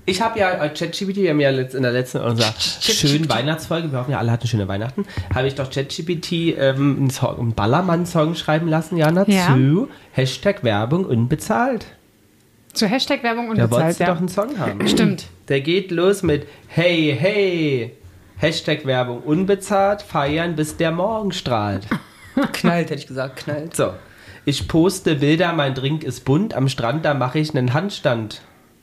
Ich habe ja ChatGPT, wir haben ja in der letzten unserer schönen Weihnachtsfolge, wir hoffen ja alle hatten schöne Weihnachten, habe ich doch ChatGPT einen Ballermann-Song schreiben lassen, Jana, zu Hashtag Werbung unbezahlt. Zu Hashtag Werbung Da unbezahlt, wolltest du doch einen Song haben. Stimmt. Der geht los mit Hey, hey, Hashtag Werbung unbezahlt, feiern bis der Morgen strahlt. Knallt, hätte ich gesagt, knallt. So, ich poste Bilder, mein Drink ist bunt, am Strand, da mache ich einen Handstand.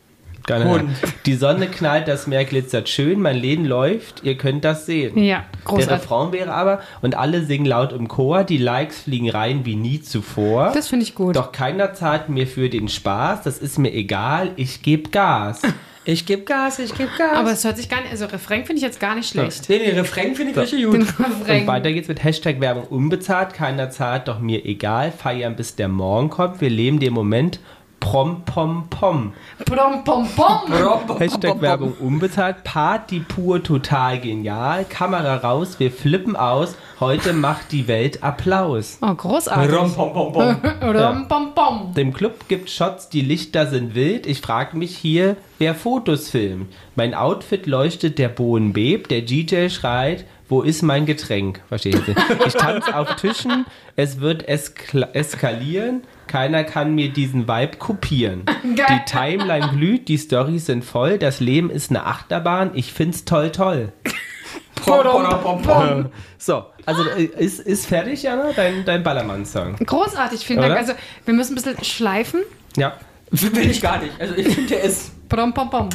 Die Sonne knallt, das Meer glitzert schön, mein Leben läuft, ihr könnt das sehen. Ja, großartig. Der Refrain wäre aber, und alle singen laut im Chor, die Likes fliegen rein wie nie zuvor. Das finde ich gut. Doch keiner zahlt mir für den Spaß, das ist mir egal, ich gebe Gas. Ich gebe Gas, ich gebe Gas. Aber es hört sich gar nicht, also Refrain finde ich jetzt gar nicht schlecht. Nee, Refrain finde ich richtig gut. Den Und Refrain. weiter geht's mit Hashtag Werbung unbezahlt, keiner zahlt, doch mir egal, feiern bis der Morgen kommt, wir leben den Moment, pom pom pom. Pom, pom, pom. Hashtag Werbung unbezahlt, Party pur total genial, Kamera raus, wir flippen aus, heute macht die Welt Applaus. Oh, großartig. Rom, pom, pom, pom. Rom, pom, pom. Dem Club gibt Shots, die Lichter sind wild, ich frage mich hier, wer Fotos filmt. Mein Outfit leuchtet, der Boden bebt, der DJ schreit, wo ist mein Getränk? Verstehe ich nicht. Ich tanze auf Tischen, es wird eskalieren, keiner kann mir diesen Vibe kopieren. Geil. Die Timeline glüht, die Storys sind voll, das Leben ist eine Achterbahn, ich find's toll, toll. Pom, pom, pom, pom. So, also ist fertig, Jana, dein Ballermann-Song? Großartig, vielen Dank. Oder? Also, wir müssen ein bisschen schleifen. Ja. Will ich gar nicht. Also ich finde, der ist... Pom, pom, pom.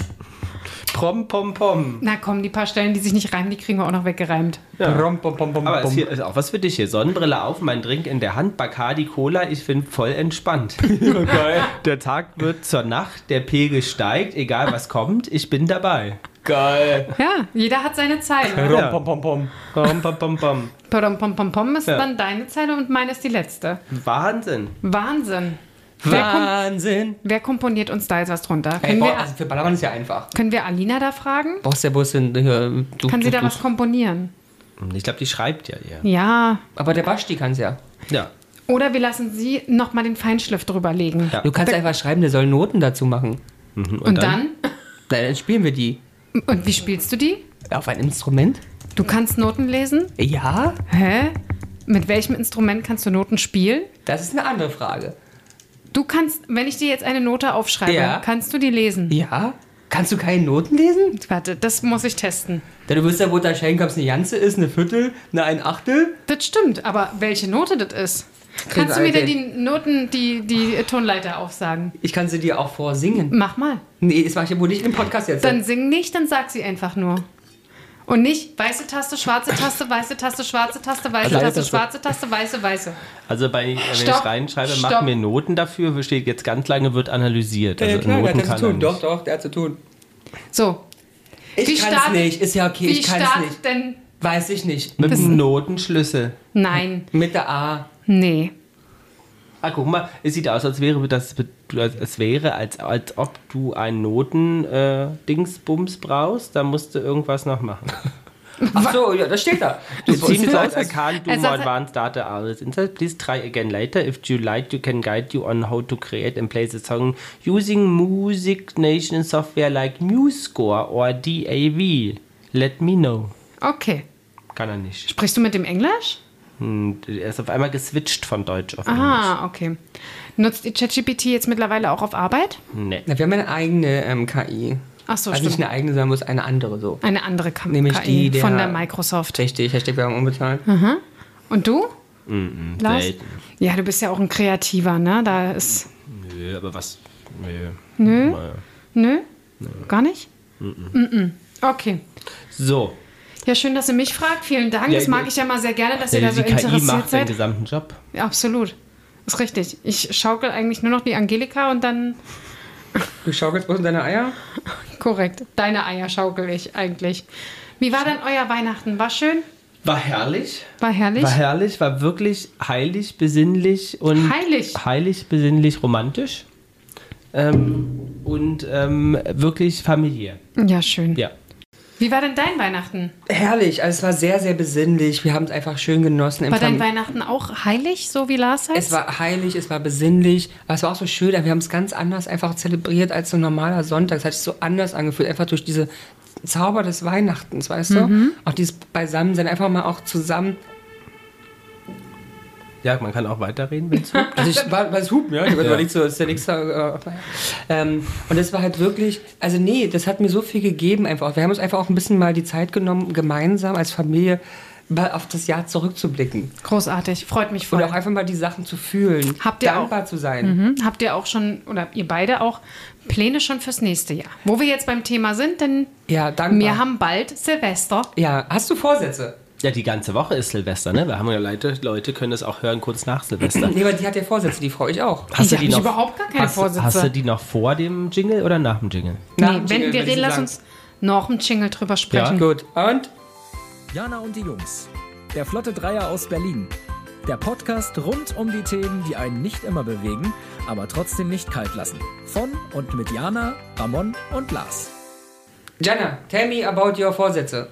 Prom, pom, pom. Na komm, die paar Stellen, die sich nicht reimen, die kriegen wir auch noch weggereimt. Ja. Rom, pom, pom, pom, Aber pom. ist auch was für dich hier. Sonnenbrille auf, mein Drink in der Hand, Bacardi Cola, ich bin voll entspannt. Geil. Der Tag wird zur Nacht, der Pegel steigt, egal was kommt, ich bin dabei. Geil. Ja, jeder hat seine Zeile. Ja. Rom, pom, pom, pom. Pom, pom, pom, pom. Pom, pom, pom, pom ist Ja. dann deine Zeile und meine ist die letzte. Wahnsinn. Wahnsinn. Wahnsinn. Wer komponiert uns da jetzt was drunter? Hey, also für Ballermann ist ja einfach. Können wir Alina da fragen? Brauchst ja bloß Kann sie da was komponieren? Ich glaube, die schreibt ja eher. Ja. Aber der Basti kann's ja. Ja. Oder wir lassen sie nochmal den Feinschliff drüber legen. Ja. Du kannst einfach schreiben, der soll Noten dazu machen. Und dann? Na, dann spielen wir die. Und wie spielst du die? Auf ein Instrument? Du kannst Noten lesen? Ja, Hä? Mit welchem Instrument kannst du Noten spielen? das ist eine andere Frage. Du kannst, wenn ich dir jetzt eine Note aufschreibe, Ja. kannst du die lesen? Ja? Kannst du keine Noten lesen? Warte, das muss ich testen. Ja, du wirst ja wohl unterscheiden, ob es eine Ganze ist, eine Viertel, eine ein Achtel. Das stimmt, aber welche Note das ist? Kannst du mir denn die Noten, die Tonleiter aufsagen? Ich kann sie dir auch vorsingen. Mach mal. Nee, das mache ich ja wohl nicht im Podcast jetzt. Dann sing nicht, dann sag sie einfach nur. Und nicht weiße Taste, schwarze Taste, weiße Taste, schwarze Taste, weiße Kleine Taste, Taste. schwarze Taste, weiße, weiße. Also wenn ich Stopp. reinschreibe, Stopp. mach mir Noten dafür, steht jetzt ganz lange, wird analysiert. Also klar, der Noten hat kann zu er tun. nicht. Doch, der hat zu tun. So, Ich Wie kann es startet- nicht. Ist ja okay, wie ich kann es startet nicht. denn... Weiß ich nicht. Mit Das- dem Notenschlüssel. Nein, Mit der A. nee. Ah, guck mal, es sieht aus, als wäre als ob du einen Noten-Dingsbums brauchst. Da musst du irgendwas noch machen. Ach so, ja, das steht da. It Du seems siehst like aus, I can't do Also- more advanced data analysis inside. Please try again later. If you like, you can guide you on how to create and play the song using Music Nation software like MuseScore or DAW. Let me know. Okay. Kann er nicht. Sprichst du mit dem Englisch? Er ist auf einmal geswitcht von Deutsch auf Englisch. Ah, okay. Nutzt ihr ChatGPT jetzt mittlerweile auch auf Arbeit? Nee. Na, wir haben eine eigene KI. Ach so, Also nicht stimmt. eine eigene, sondern bloß eine andere so. Eine andere Nämlich KI die der- von der Microsoft. Richtig, Hashtag Werbung unbezahlt. Und du? Lars? Selten. Ja, du bist ja auch ein Kreativer, ne? Da ist... Nö, aber was? Nö? Naja. Nö? Gar nicht? Okay. So. Ja, schön, dass ihr mich fragt. Vielen Dank. Ja, das mag ich ja mal sehr gerne, dass ihr da so die KI interessiert macht den seid. gesamten Job. Ja, absolut. Ist richtig. Ich schaukel eigentlich nur noch die Angelika und dann... Du schaukelst bloß in deine Eier? Korrekt. Deine Eier schaukel ich eigentlich. Wie war denn euer Weihnachten? War schön? War herrlich. War herrlich? War herrlich, war wirklich heilig, besinnlich und... Heilig? Heilig, besinnlich, romantisch. Und wirklich familiär. Ja, schön. Ja. Wie war denn dein Weihnachten? Herrlich, also es war sehr, sehr besinnlich. Wir haben es einfach schön genossen. War dein Weihnachten auch heilig, so wie Lars heißt? Es war heilig, es war besinnlich, aber es war auch so schön. Wir haben es ganz anders einfach zelebriert als so ein normaler Sonntag. Es hat sich so anders angefühlt, einfach durch diese Zauber des Weihnachtens, weißt du? Auch dieses Beisammensein, einfach mal auch zusammen. Ja, man kann auch weiterreden, wenn es Also weil es hupen, ja. Ich überlegt so, ist der nächste. Und es war halt wirklich, also nee, das hat mir so viel gegeben einfach. Wir haben uns einfach auch ein bisschen mal die Zeit genommen, gemeinsam als Familie mal auf das Jahr zurückzublicken. Großartig, freut mich voll. Und auch einfach mal die Sachen zu fühlen, dankbar zu sein. Habt ihr auch schon, oder ihr beide auch, Pläne schon fürs nächste Jahr? Wo wir jetzt beim Thema sind, denn Ja, dankbar. wir haben bald Silvester. Ja, hast du Vorsätze? Ja, die ganze Woche ist Silvester, ne? Wir haben ja Leute können das auch hören kurz nach Silvester. Nee, aber die hat ja Vorsätze, die freue ich auch. Hast du Ich die hab noch? überhaupt gar keine Vorsätze. Hast du die noch vor dem Jingle oder nach dem Jingle? Nach Nee, dem wenn Jingle, wir würde reden, ich lass sagen. uns noch im Jingle drüber sprechen. Gut, und? Jana und die Jungs. Der Flotte Dreier aus Berlin. Der Podcast rund um die Themen, die einen nicht immer bewegen, aber trotzdem nicht kalt lassen. Von und mit Jana, Ramon und Lars. Jana, tell me about your Vorsätze.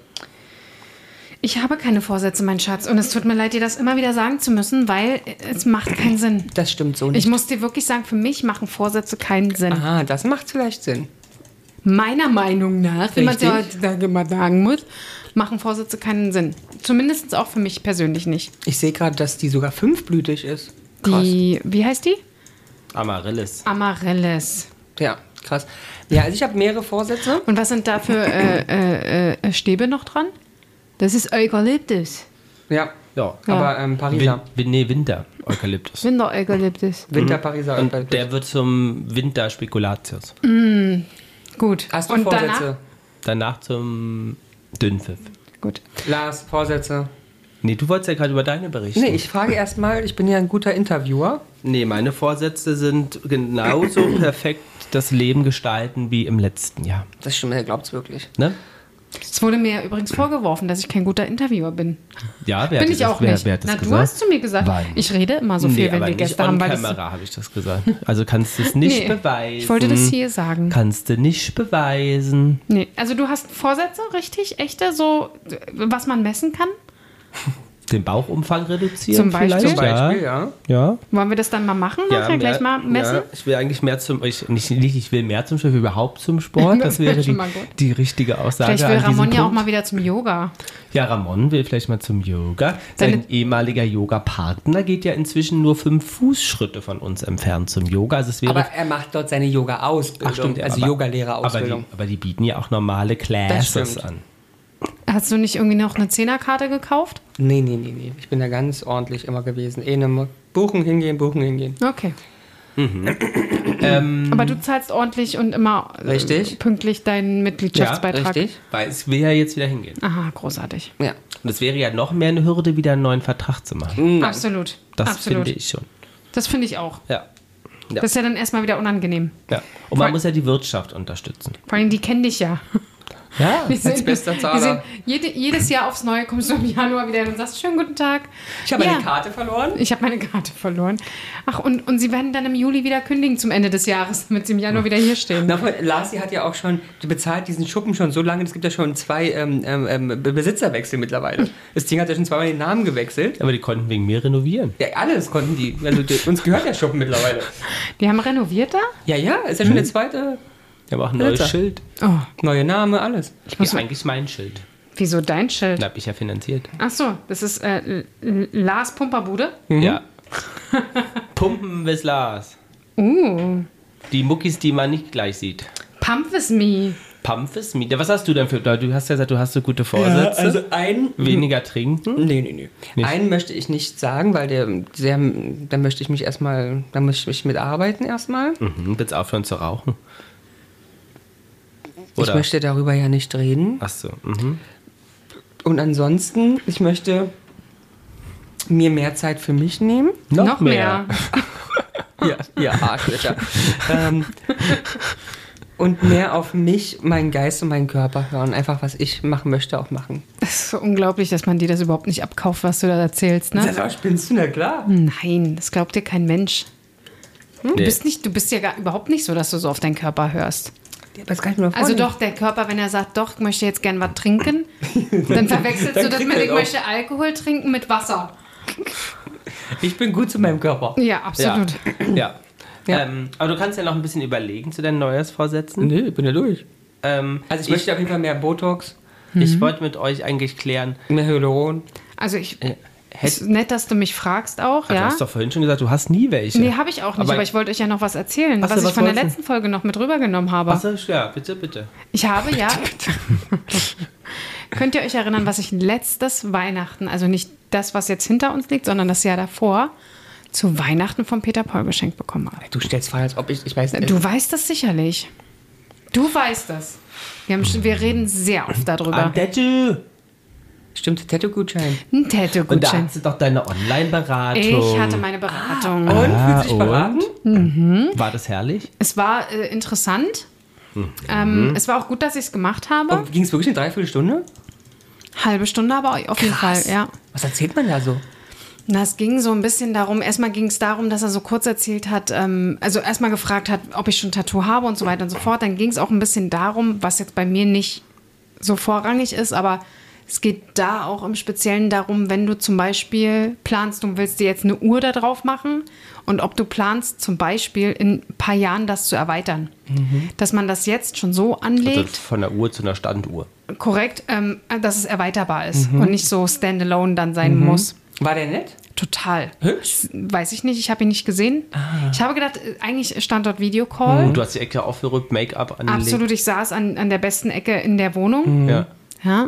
Ich habe keine Vorsätze, mein Schatz. Und es tut mir leid, dir das immer wieder sagen zu müssen, weil es macht keinen Sinn. Das stimmt so nicht. Ich muss dir wirklich sagen, für mich machen Vorsätze keinen Sinn. Aha, das macht vielleicht Sinn. Meiner Meinung nach, wie man es ja Richtig. heutzutage immer sagen muss, machen Vorsätze keinen Sinn. Zumindest auch für mich persönlich nicht. Ich sehe gerade, dass die sogar 5blütig ist. Krass. Wie heißt die? Amaryllis. Amaryllis. Ja, krass. Ja, also ich habe mehrere Vorsätze. Und was sind da für Stäbe noch dran? Das ist Eukalyptus. Ja, Ja. aber Pariser. Winter. Eukalyptus. Winter-Eukalyptus. Winter Pariser. Und der wird zum Winter Spekulatius. Gut. Hast du Und Vorsätze? Danach zum Dünnpfiff. Gut. Lars, Vorsätze? Nee, du wolltest ja gerade über deine berichten. Nee, ich frage erstmal, ich bin ja ein guter Interviewer. Nee, meine Vorsätze sind genauso perfekt das Leben gestalten wie im letzten Jahr. Das stimmt, er glaubt's wirklich. Ne? Es wurde mir übrigens vorgeworfen, dass ich kein guter Interviewer bin. Ja, wer Bin hat ich das, auch wer, nicht. Wer hat das Na, gesagt? du hast zu mir gesagt, Wann? ich rede immer so viel, wenn aber wir nicht Gäste on haben. Weil das, Camera habe ich das gesagt. Also kannst du es nicht Nee, beweisen. ich wollte das hier sagen. Kannst du nicht beweisen. nee, also du hast Vorsätze, richtig? Echte? So, was man messen kann? Den Bauchumfang reduzieren Zum Beispiel? vielleicht? Zum Beispiel, ja. Ja. Wollen wir das dann mal machen? Nachher gleich mal messen? Ja, ich will eigentlich mehr zum, ich will mehr zum Sport, ich will überhaupt zum Sport. Das wäre schon die, mal gut. die richtige Aussage. Vielleicht will an diesem Ramon ja auch Punkt. mal wieder zum Yoga. Ja, Ramon will vielleicht mal zum Yoga. Sein ehemaliger Yoga-Partner geht ja inzwischen nur 5 Fußschritte von uns entfernt zum Yoga. Also es wäre, Aber er macht dort seine Yoga-Ausbildung, also aber- Yogalehrerausbildung. aber die bieten ja auch normale Classes stimmt. an. Hast du nicht irgendwie noch eine 10er-Karte gekauft? Nee. Ich bin da ganz ordentlich immer gewesen. Buchen, hingehen. Okay. Aber du zahlst ordentlich und immer Richtig. pünktlich deinen Mitgliedschaftsbeitrag. Richtig? Weil es will ja jetzt wieder hingehen. Aha, großartig. Ja. Und es wäre ja noch mehr eine Hürde, wieder einen neuen Vertrag zu machen. Absolut. Das Absolut. finde ich schon. Das finde ich auch. Ja. Das ist ja dann erstmal wieder unangenehm. Ja. Und man muss ja die Wirtschaft unterstützen. Vor allem, die kennen dich ja. Ja. Als bester Zahler. Jedes Jahr aufs Neue kommst du im Januar wieder hin und sagst, schönen guten Tag. Ich habe Ja. meine Karte verloren. Ich habe meine Karte verloren. Ach, und sie werden dann im Juli wieder kündigen zum Ende des Jahres, damit sie im Januar wieder hier stehen. Na, Larsi hat ja auch schon, die bezahlt diesen Schuppen schon so lange, es gibt ja schon 2 Besitzerwechsel mittlerweile. Das Ding hat ja schon 2-mal den Namen gewechselt. Aber die konnten wegen mir renovieren. Ja, alles konnten die. Also uns gehört der Schuppen mittlerweile. Die haben renoviert da? Ja, ist ja schon der zweite. Ich habe auch ein neues Besitzer. Schild. Oh, Neue Name, alles. Das ist eigentlich mein Schild. wieso dein Schild? Das habe ich ja finanziert. Ach so, das ist Lars Pumperbude. Ja. Pumpen bis Lars. Die Muckis, die man nicht gleich sieht. Pump with me. Pump is me. Was hast du denn für... Du hast ja gesagt, du hast so gute Vorsätze. also ein... Weniger trinken. Nee. Nicht? Einen möchte ich nicht sagen, weil da möchte ich mich erstmal, da möchte ich mitarbeiten erstmal. Mhm, willst aufhören zu rauchen? Ich möchte darüber ja nicht reden. Ach so. Mhm. Und ansonsten, ich möchte mir mehr Zeit für mich nehmen. Noch mehr. Ja, Arschlöcher. Und mehr auf mich, meinen Geist und meinen Körper hören. Einfach, was ich machen möchte, auch machen. Das ist so unglaublich, dass man dir das überhaupt nicht abkauft, was du da erzählst, ne? Das spinnst du, na klar. Nein, das glaubt dir kein Mensch. Nee. Du bist ja gar überhaupt nicht so, dass du so auf deinen Körper hörst. Das kann ich mir Also doch, der Körper, wenn er sagt, doch, ich möchte jetzt gern was trinken, dann verwechselst du das mit, ich möchte Alkohol trinken mit Wasser. Ich bin gut zu meinem Körper. Ja, absolut. Ja. Ja. Aber du kannst ja noch ein bisschen überlegen zu deinen Neujahrsvorsätzen. Nee, ich bin ja durch. Also ich möchte auf jeden Fall mehr Botox, Ich wollte mit euch eigentlich klären. mehr Hyaluron. Also ist nett, dass du mich fragst auch, Du ja. hast doch vorhin schon gesagt, du hast nie welche. Nee, habe ich auch nicht, aber ich wollte euch ja noch was erzählen, Ach so, was ich was von der wolltest du? letzten Folge noch mit rübergenommen habe. Achso, ja, bitte. Ich habe ja... Könnt ihr euch erinnern, was ich letztes Weihnachten, also nicht das, was jetzt hinter uns liegt, sondern das Jahr davor, zu Weihnachten von Peter Paul geschenkt bekommen habe? Du stellst vor, als ob ich weiß nicht. Du weißt das sicherlich. Du weißt das. Wir reden sehr oft darüber. Ein Tattoo. Stimmt, Tattoo-Gutschein. Ein Und da Tattoo-Gutschein. hast du doch deine Online-Beratung. Ich hatte meine Beratung. Und? Fühlst du dich beraten? War das herrlich? Es war interessant. Es war auch gut, dass ich es gemacht habe. Und ging es wirklich eine Dreiviertelstunde? Halbe Stunde aber auf jeden Fall, ja. Was erzählt man da so? Na, es ging so ein bisschen darum, erstmal ging es darum, dass er so kurz erzählt hat, also erstmal gefragt hat, ob ich schon ein Tattoo habe und so weiter und so fort. Dann ging es auch ein bisschen darum, was jetzt bei mir nicht so vorrangig ist, aber es geht da auch im Speziellen darum, wenn du zum Beispiel planst, du willst dir jetzt eine Uhr da drauf machen und ob du planst, zum Beispiel in ein paar Jahren das zu erweitern. Dass man das jetzt schon so anlegt. Also von der Uhr zu einer Standuhr. Korrekt, dass es erweiterbar ist und nicht so standalone dann sein muss. War der nett? Total. Hübsch? Weiß ich nicht, ich habe ihn nicht gesehen. Ich habe gedacht, eigentlich stand dort Videocall. Und du hast die Ecke aufgerückt, Make-up angelegt. Absolut, ich saß an der besten Ecke in der Wohnung. Ja. Ja,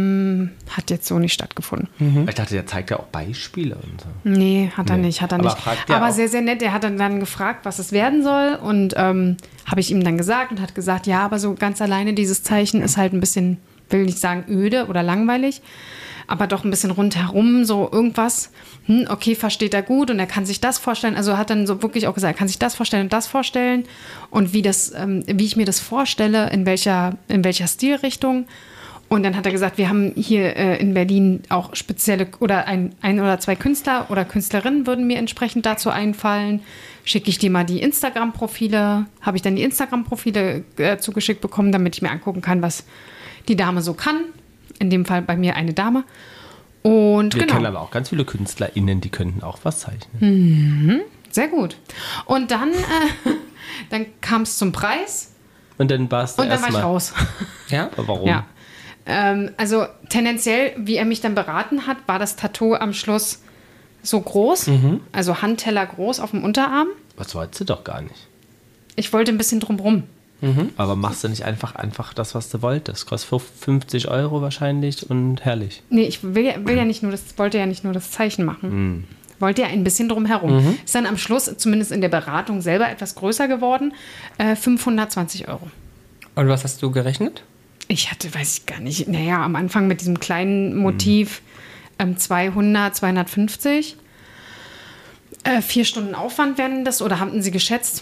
hat jetzt so nicht stattgefunden. Ich dachte, der zeigt ja auch Beispiele und so. Nee, hat er Nee. nicht. Aber fragt der Aber auch- sehr, sehr nett. Er hat dann gefragt, was es werden soll. Und habe ich ihm dann gesagt und hat gesagt, ja, aber so ganz alleine dieses Zeichen ist halt ein bisschen, will nicht sagen öde oder langweilig, aber doch ein bisschen rundherum, so irgendwas. Okay, versteht er gut und er kann sich das vorstellen. Also hat dann so wirklich auch gesagt, er kann sich das vorstellen und das vorstellen. Und wie ich mir das vorstelle, in welcher Stilrichtung. Und dann hat er gesagt, wir haben hier in Berlin auch spezielle oder ein oder zwei Künstler oder Künstlerinnen würden mir entsprechend dazu einfallen. Schicke ich dir mal die Instagram-Profile, habe ich dann die Instagram-Profile zugeschickt bekommen, damit ich mir angucken kann, was die Dame so kann. In dem Fall bei mir eine Dame. Und Wir kennen genau, aber auch ganz viele KünstlerInnen, die könnten auch was zeichnen. sehr gut. Und dann kam es zum Preis Und dann warst du und dann war ich erstmal. raus. Ja? Warum? Ja. Also tendenziell, wie er mich dann beraten hat, war das Tattoo am Schluss so groß, also Handteller groß auf dem Unterarm. Was wolltest du doch gar nicht. Ich wollte ein bisschen drumrum. Aber machst du nicht einfach das, was du wolltest? Kostet 50 € wahrscheinlich und herrlich. Nee, ich wollte ja nicht nur das Zeichen machen. Wollte ja ein bisschen drumherum. Ist dann am Schluss, zumindest in der Beratung selber, etwas größer geworden. 520 €. Und was hast du gerechnet? Ich hatte, weiß ich gar nicht, naja, am Anfang mit diesem kleinen Motiv 200, 250. 4 Stunden Aufwand werden das, oder hatten sie geschätzt.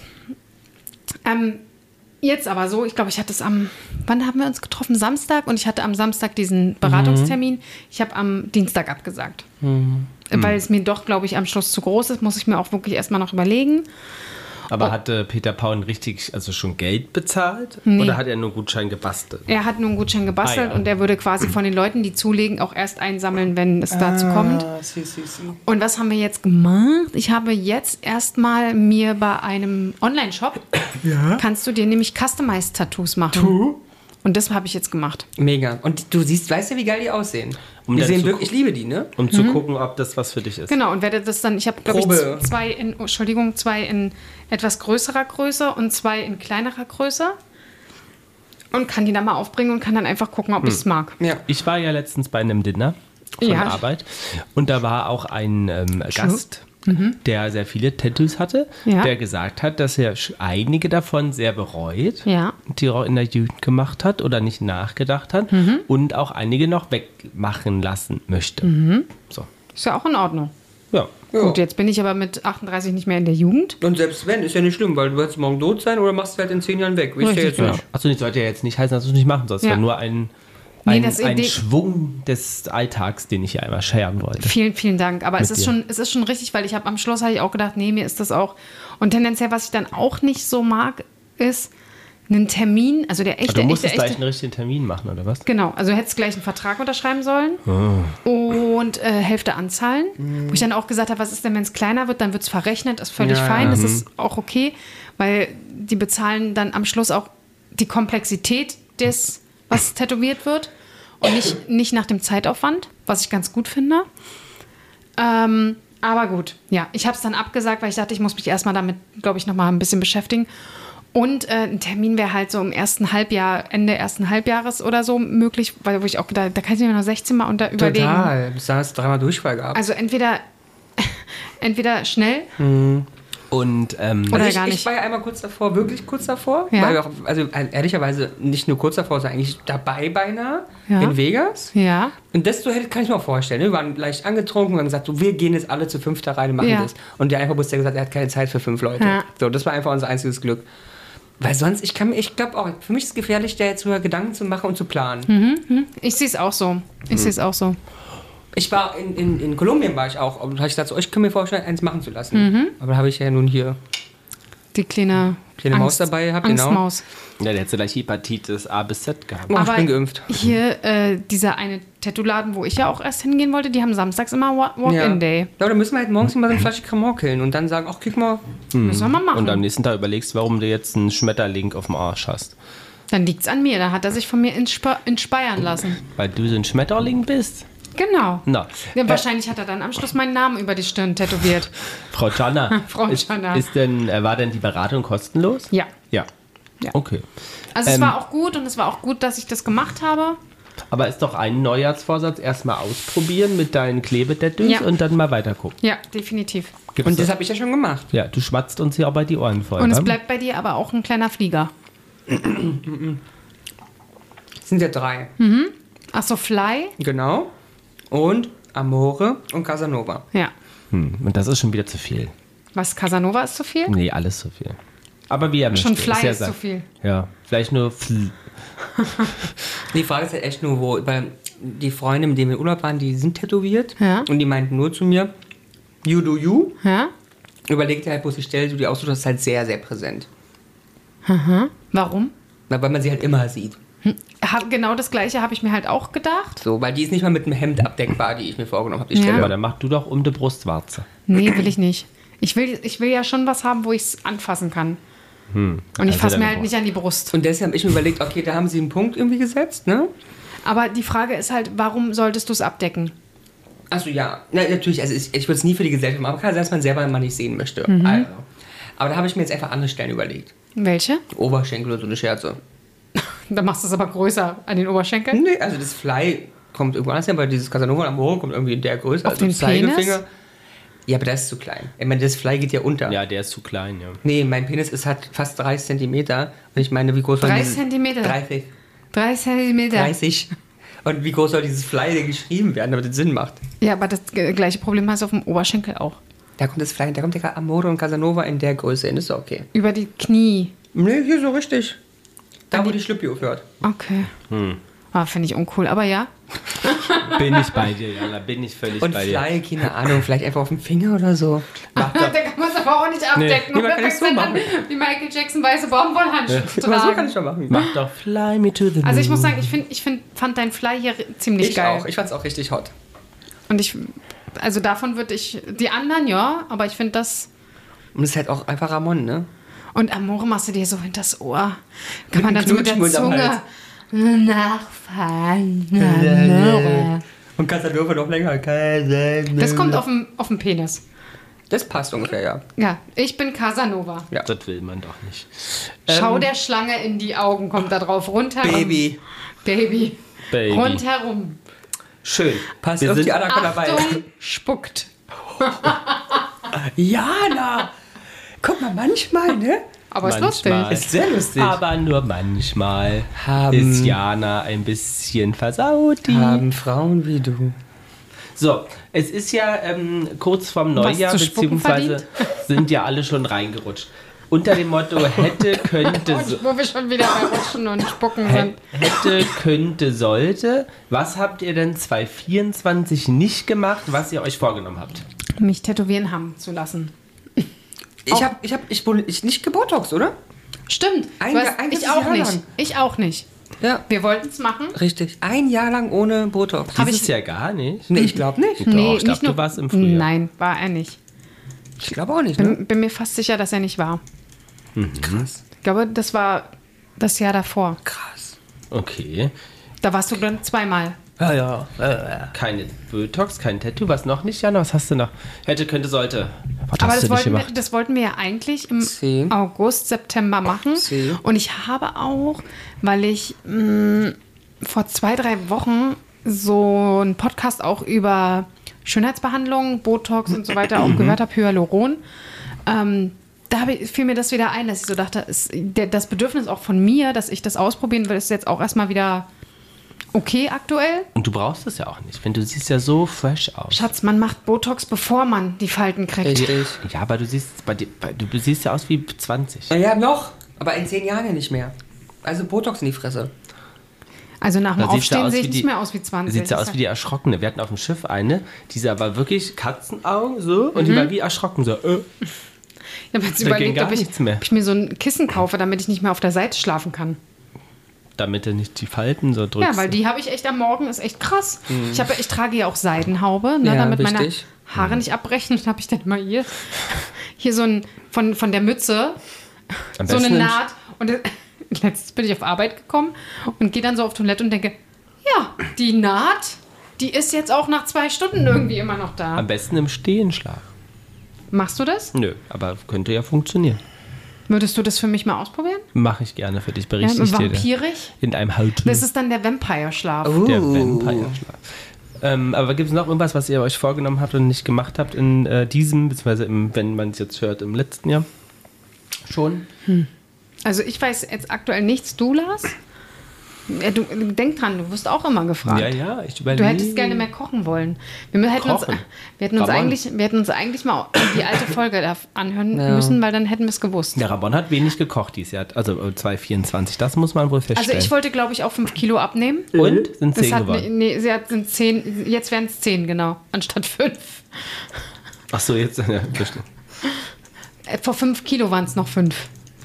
Jetzt aber so, ich glaube, ich hatte es wann haben wir uns getroffen? Samstag, und ich hatte am Samstag diesen Beratungstermin. Ich habe am Dienstag abgesagt. Weil es mir doch, glaube ich, am Schluss zu groß ist, muss ich mir auch wirklich erstmal noch überlegen. Aber hatte Peter Paul also schon Geld bezahlt? Nee. Oder hat er nur einen Gutschein gebastelt? Er hat nur einen Gutschein gebastelt Ah, ja. und er würde quasi von den Leuten, die zulegen, auch erst einsammeln, wenn es dazu kommt. Sie. Und was haben wir jetzt gemacht? Ich habe jetzt erstmal mir bei einem Online-Shop, kannst du dir nämlich Customized Tattoos machen. Und das habe ich jetzt gemacht. Mega. Und du weißt ja, wie geil die aussehen. Um Die dann sehen zu wirklich, ich liebe die, ne? Um zu gucken, ob das was für dich ist. Genau, und werde das dann, ich habe, glaube Probe. ich, zwei in etwas größerer Größe und 2 in kleinerer Größe. Und kann die dann mal aufbringen und kann dann einfach gucken, ob ich es mag. Ja. Ich war ja letztens bei einem Dinner von Ja. der Arbeit und da war auch ein Gast, der sehr viele Tattoos hatte, Ja. der gesagt hat, dass er einige davon sehr bereut, Ja. die er auch in der Jugend gemacht hat oder nicht nachgedacht hat und auch einige noch wegmachen lassen möchte. So. Ist ja auch in Ordnung. Ja. Gut, jetzt bin ich aber mit 38 nicht mehr in der Jugend. Und selbst wenn, ist ja nicht schlimm, weil du wirst morgen tot sein oder machst es halt in 10 Jahren weg. Wisst ihr Richtig, jetzt Ja. nicht. Achso, das sollte ja jetzt nicht heißen, dass du es nicht machen sollst. Es Ja. war nur ein Nee, das ein Idee- Schwung des Alltags, den ich hier einmal scheren wollte. Vielen, vielen Dank. Aber es Mit ist, dir. es ist schon richtig, weil am Schluss habe ich auch gedacht, nee, mir ist das auch. Und tendenziell, was ich dann auch nicht so mag, ist einen Termin, also der echte, Du musst echte, gleich echte. einen richtigen Termin machen, oder was? Genau, also hättest gleich einen Vertrag unterschreiben sollen und Hälfte anzahlen. Wo ich dann auch gesagt habe, was ist denn, wenn es kleiner wird, dann wird es verrechnet, ist völlig fein, das ist auch okay, weil die bezahlen dann am Schluss auch die Komplexität des, was tätowiert wird und nicht nach dem Zeitaufwand, was ich ganz gut finde. Aber gut, ja, ich habe es dann abgesagt, weil ich dachte, ich muss mich erstmal damit, glaube ich, nochmal ein bisschen beschäftigen. Und ein Termin wäre halt so im Ende ersten Halbjahres oder so möglich, weil wo ich auch gedacht, da kann ich mir noch 16 Mal überlegen. Total. Bis da hast du 3-mal Durchfall gehabt. Also entweder schnell Und oder gar nicht. Ich war ja einmal kurz davor, wirklich kurz davor. Ja. Weil wir auch, also ehrlicherweise nicht nur kurz davor, sondern eigentlich dabei beinahe Ja. in Vegas. Ja, Und das kann ich mir auch vorstellen. Wir waren leicht angetrunken und haben gesagt, so, wir gehen jetzt alle zu 5 da rein und machen Ja. das. Und der Einkaufsbus hat gesagt, er hat keine Zeit für 5 Leute. Ja. So, das war einfach unser einziges Glück. Weil sonst, ich glaube auch, für mich ist es gefährlich, da jetzt nur Gedanken zu machen und zu planen. ich sehe es auch so. Ich war in Kolumbien, war ich auch. Und da habe ich gesagt, so, ich kann mir vorstellen, eins machen zu lassen. Aber da habe ich ja nun hier Die kleine Maus dabei gehabt, genau. Angstmaus. ja, der hätte gleich Hepatitis A bis Z gehabt. Oh, ich Aber bin geimpft. hier, dieser eine Tattoo-Laden, wo ich ja auch erst hingehen wollte, die haben samstags immer Walk-in-Day. Ja, da müssen wir halt morgens immer so eine Flasche Cremant killen und dann sagen, ach, guck mal. Müssen wir mal machen. Und am nächsten Tag überlegst, warum du jetzt einen Schmetterling auf dem Arsch hast. Dann liegt's an mir. Da hat er sich von mir inspirieren lassen. Weil du so ein Schmetterling bist. Genau. Na, Ja, wahrscheinlich hat er dann am Schluss meinen Namen über die Stirn tätowiert. Frau Gianna, Frau Gianna. war denn die Beratung kostenlos? Ja. Ja. Ja. Okay. Also es war auch gut und es war auch gut, dass ich das gemacht habe. Aber ist doch ein Neujahrsvorsatz, erstmal ausprobieren mit deinen Klebetattoos Ja. und dann mal weiter gucken. Ja, definitiv. Gibt's Und das doch? habe ich ja schon gemacht. Ja, du schmatzt uns hier auch bei die Ohren voll. Und es wa? bleibt bei dir aber auch ein kleiner Flieger. Es sind ja 3. Ach so, Fly? Genau. Und Amore und Casanova. Ja. Und das ist schon wieder zu viel. Was, Casanova ist zu viel? Nee, alles zu viel. Aber wie er möchte. Schon Fly ja ist zu viel. Ja, vielleicht nur Die Frage ist halt echt nur, wo, weil die Freunde, mit denen wir in Urlaub waren, die sind tätowiert. Ja. Und die meinten nur zu mir, you do you. Ja? Überleg dir halt, wo die Stelle, du die aussuchst, das ist halt sehr, sehr präsent. Warum? Na, weil man sie halt immer sieht. Genau das Gleiche habe ich mir halt auch gedacht. So, weil die ist nicht mal mit einem Hemd abdeckbar, die ich mir vorgenommen habe, die Ja. Stelle. Aber dann mach du doch um die Brustwarze. Nee, will ich nicht. Ich will ja schon was haben, wo ich es anfassen kann. Und ich Also fasse mir deine halt nicht an die Brust. Und deshalb habe ich mir überlegt, okay, da haben sie einen Punkt irgendwie gesetzt, ne? Aber die Frage ist halt, warum solltest du es abdecken? Achso, ja. Na, natürlich, also ich würde es nie für die Gesellschaft machen, aber kann sein, dass man selber mal nicht sehen möchte. Also. Aber da habe ich mir jetzt einfach andere Stellen überlegt. Welche? Oberschenkel oder so eine Scherze. Dann machst du es aber größer an den Oberschenkeln. Nee, also das Fly kommt irgendwo anders hin, aber dieses Casanova Amore kommt irgendwie in der Größe. Auf also den Penis? Ja, aber das ist zu klein. Ich meine, das Fly geht ja unter. Ja, der ist zu klein, ja. Nee, mein Penis hat fast 30 Zentimeter. Und ich meine, wie groß soll 30 Zentimeter? 30. 3 Zentimeter. 30. Und wie groß soll dieses Fly denn geschrieben werden, damit es Sinn macht? Ja, aber das gleiche Problem hast du auf dem Oberschenkel auch. Da kommt das Fly, da kommt der Amore und Casanova in der Größe hin. Das ist okay. Über die Knie. Nee, hier so richtig. Da, wo die Schlüppi aufhört. Okay. Finde ich uncool, aber ja. Bin ich bei dir, Jana, bin ich völlig Und bei dir. Fly, keine Ahnung, vielleicht einfach auf dem Finger oder so. Da kann man es aber auch nicht abdecken. Nee, man kann es so machen. Wie Michael Jackson weiße Baumwollhandschuhe zu Aber so kann tragen. ich schon machen. Mach doch Fly me to the moon. Also ich muss sagen, fand dein Fly hier ziemlich Ich geil. auch. Ich fand's auch richtig hot. Und also davon würde ich, die anderen ja, aber ich finde das, Und es ist halt auch einfach Ramon, ne? und Amore machst du dir so hinters Ohr. Kann Mit man einem dann so mit der Knutschmund am Hals. Zunge nachfahren. Amore. Und Casanova noch länger. Das kommt auf dem Penis. Das passt ungefähr, ja. Ja, ich bin Casanova. Ja. Das will man doch nicht. Schau der Schlange in die Augen, kommt da drauf. Rundherum. Baby. Baby. Baby. Rundherum. Schön. Pass Wir auf sind- die Anaconda dabei. Achtung, spuckt. Jana! Guck mal, manchmal, ne? Aber ist Manchmal. lustig. Ist sehr lustig. Aber nur manchmal Haben- ist Jana ein bisschen versaut. Haben Frauen wie du. So, es ist ja kurz vorm Was Neujahr, zu spucken beziehungsweise sind ja alle schon reingerutscht. Unter dem Motto hätte, könnte, Wo wir schon wieder bei Rutschen und Spucken sind. hätte, könnte, sollte. Was habt ihr denn 2024 nicht gemacht, was ihr euch vorgenommen habt? Mich tätowieren haben zu lassen. Ich wurde nicht gebotox, oder? Stimmt. Ein Ich Jahr auch nicht. lang. Ich auch nicht. Ja, Wir wollten es machen. richtig. 1 Jahr lang ohne Botox. Dieses Jahr gar nicht. Nee, ich glaube nicht. Doch, ich glaube, nicht nur. du warst im Frühjahr. Nein, war er nicht. Ich glaube auch nicht. Ne? Bin mir fast sicher, dass er nicht war. Krass. Ich glaube, das war das Jahr davor. Krass. Okay. Da warst du dann 2-mal. Ja. Keine Botox, kein Tattoo. Was noch nicht, Jana? Was hast du noch? Hätte, könnte, sollte. Was Aber hast du nicht gemacht? das wollten wir ja eigentlich im Sie. August, September machen. Sie. Und ich habe auch, weil ich vor 2-3 Wochen so einen Podcast auch über Schönheitsbehandlung, Botox und so weiter auch gehört habe, Hyaluron. Fiel mir das wieder ein, dass ich so dachte, das Bedürfnis auch von mir, dass ich das ausprobieren will, ist jetzt auch erstmal wieder okay aktuell. Und du brauchst es ja auch nicht. Wenn du siehst ja so fresh aus. Schatz, man macht Botox, bevor man die Falten kriegt. Richtig. Ja, aber du siehst du siehst ja aus wie 20. Ja, noch. Aber in 10 Jahren ja nicht mehr. Also Botox in die Fresse. Also nach dem Da siehst du Aufstehen aus sehe wie ich die- nicht mehr aus wie 20. Sieht ja aus wie die Erschrockene. Wir hatten auf dem Schiff eine, die sah aber wirklich Katzenaugen so und die war wie erschrocken so. Ich habe jetzt Da ging überlegt, gar ob ich nichts mehr. mir so ein Kissen kaufe, damit ich nicht mehr auf der Seite schlafen kann. Damit du nicht die Falten so drückst. Ja, weil die habe ich echt am Morgen, ist echt krass. Ich trage ja auch Seidenhaube, ne, Ja, damit richtig. meine Haare nicht abbrechen. Dann habe ich dann immer hier so ein, von der Mütze, Am so eine besten Naht. Und letztens bin ich auf Arbeit gekommen und gehe dann so auf Toilette und denke, ja, die Naht, die ist jetzt auch nach 2 Stunden irgendwie immer noch da. Am besten im Stehen schlafen. Machst du das? Nö, aber könnte ja funktionieren. Würdest du das für mich mal ausprobieren? Mache ich gerne für dich, Ja, berichte ich dir. vampirig? In einem Hotel. Das ist dann der Vampire-Schlaf. Der Vampire-Schlaf. Aber gibt es noch irgendwas, was ihr euch vorgenommen habt und nicht gemacht habt in diesem, beziehungsweise wenn man es jetzt hört, im letzten Jahr? Schon? Also ich weiß jetzt aktuell nichts. Du, Lars? Ja, denk dran, du wirst auch immer gefragt. Ja, ich überlege. Du hättest gerne mehr kochen wollen. Wir hätten uns eigentlich mal die alte Folge da anhören müssen, weil dann hätten wir es gewusst. Der Ramon hat wenig gekocht dieses Jahr, also 2,24, das muss man wohl feststellen. Also ich wollte, glaube ich, auch 5 Kilo abnehmen. Und? Sind 10 geworden? Sind 10, jetzt wären es 10, genau, anstatt 5. Ach so, jetzt, ja, bestimmt. Vor 5 Kilo waren es noch 5.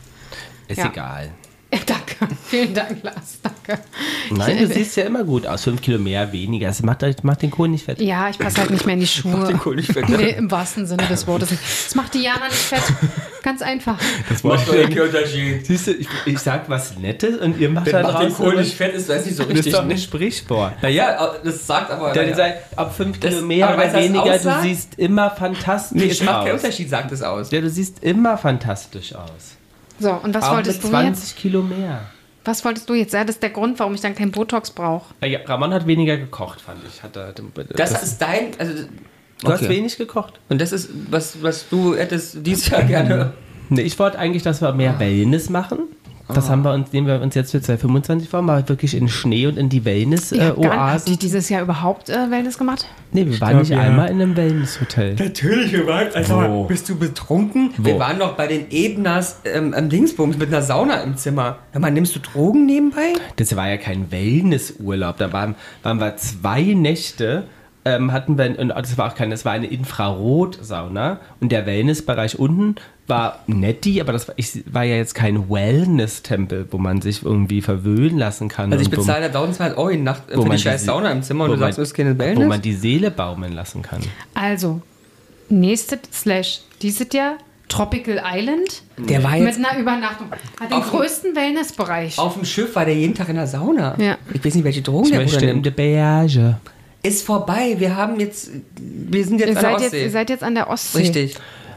Ist Ja. egal. Danke, vielen Dank, Lars, danke. Nein, du siehst ja immer gut aus. 5 Kilo mehr, weniger. Das macht den Kohl nicht fett. Ja, ich passe halt nicht mehr in die Schuhe. Kohl nicht fett. Nee, im wahrsten Sinne des Wortes. Das macht die Jana nicht fett. Ganz einfach. Das Macht doch keinen Unterschied. Siehst du, ich sag was Nettes und ihr macht Wenn da macht den draußen... Kohl nicht fett ist, weiß ich so Das ist richtig doch ein nicht. Sprichwort. Naja, das sagt aber... Der naja. sagt, ob 5 Das- Kilo mehr aber oder weißt du, was weniger, aussagt? du siehst immer fantastisch Nee, es macht keinen aus. Unterschied, sagt es aus. Ja, du siehst immer fantastisch aus. So, und was Auch wolltest mit du 20 jetzt? Kilo mehr. Was wolltest du jetzt? Ja, das ist der Grund, warum ich dann kein Botox brauche. Ja, Ramon hat weniger gekocht, fand ich. Das ist dein... Also, Du hast okay. wenig gekocht. Und das ist, was du hättest dieses Jahr gerne... Nee, ich wollte eigentlich, dass wir mehr Wellness machen. Das nehmen wir uns jetzt für 2025 vor, mal wirklich in Schnee und in die Habt ihr Wellness-Oasen. dieses Jahr überhaupt Wellness gemacht? Nee, wir waren nicht ja. einmal in einem Wellness-Hotel. Natürlich, wir waren... Wo? bist du betrunken? Wo? Wir waren doch bei den Ebners am Dingsbums mit einer Sauna im Zimmer. Hör mal, nimmst du Drogen nebenbei? Das war ja kein Wellnessurlaub. Da waren wir 2 Nächte, hatten wir, und das war auch das war eine Infrarotsauna. Und der Wellnessbereich unten war netti, aber war ja jetzt kein Wellness-Tempel, wo man sich irgendwie verwöhnen lassen kann. Also ich und wo- bezahle da 1200 Euro die Nacht wo für man die scheiß Sauna im Zimmer und wo du sagst, man- du bist keine Wo man Wellness? die Seele baumeln lassen kann. Also, dieses Jahr Tropical Island Der war mit jetzt... einer Übernachtung. Hat den Auf- größten Wellnessbereich. Auf dem Schiff war der jeden Tag in der Sauna. Ja. Ich weiß nicht, welche Drogen Ich der Bruder möchte in nimmt. die Berge. Ist vorbei. Wir sind jetzt Ihr an der Ostsee. seid jetzt an der Ostsee. Richtig.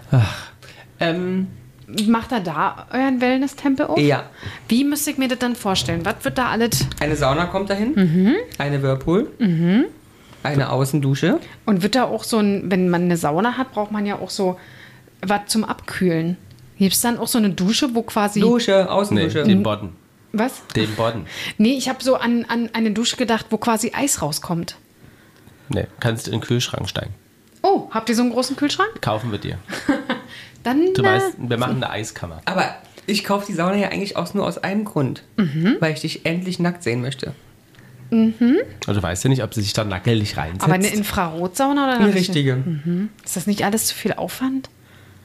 Macht er da euren Wellness-Tempel auf? Ja. Wie müsste ich mir das dann vorstellen? Was wird da alles? Eine Sauna kommt dahin. Eine Whirlpool. Eine Außendusche. Und wird da auch so wenn man eine Sauna hat, braucht man ja auch so was zum Abkühlen. Gibt es dann auch so eine Dusche, wo quasi... Dusche, Nee, Außendusche. den Bodden. Was? Den Bodden. Nee, ich habe so an eine Dusche gedacht, wo quasi Eis rauskommt. Nee, kannst in den Kühlschrank steigen. Oh, habt ihr so einen großen Kühlschrank? Kaufen wir dir. Dann Du weißt, wir machen eine Eiskammer. Aber ich kaufe die Sauna ja eigentlich auch nur aus einem Grund. Weil ich dich endlich nackt sehen möchte. Also du weißt ja nicht, ob sie sich da nackelig reinsetzt. aber eine Infrarotsauna oder Eine richtige. Ist das nicht alles zu viel Aufwand?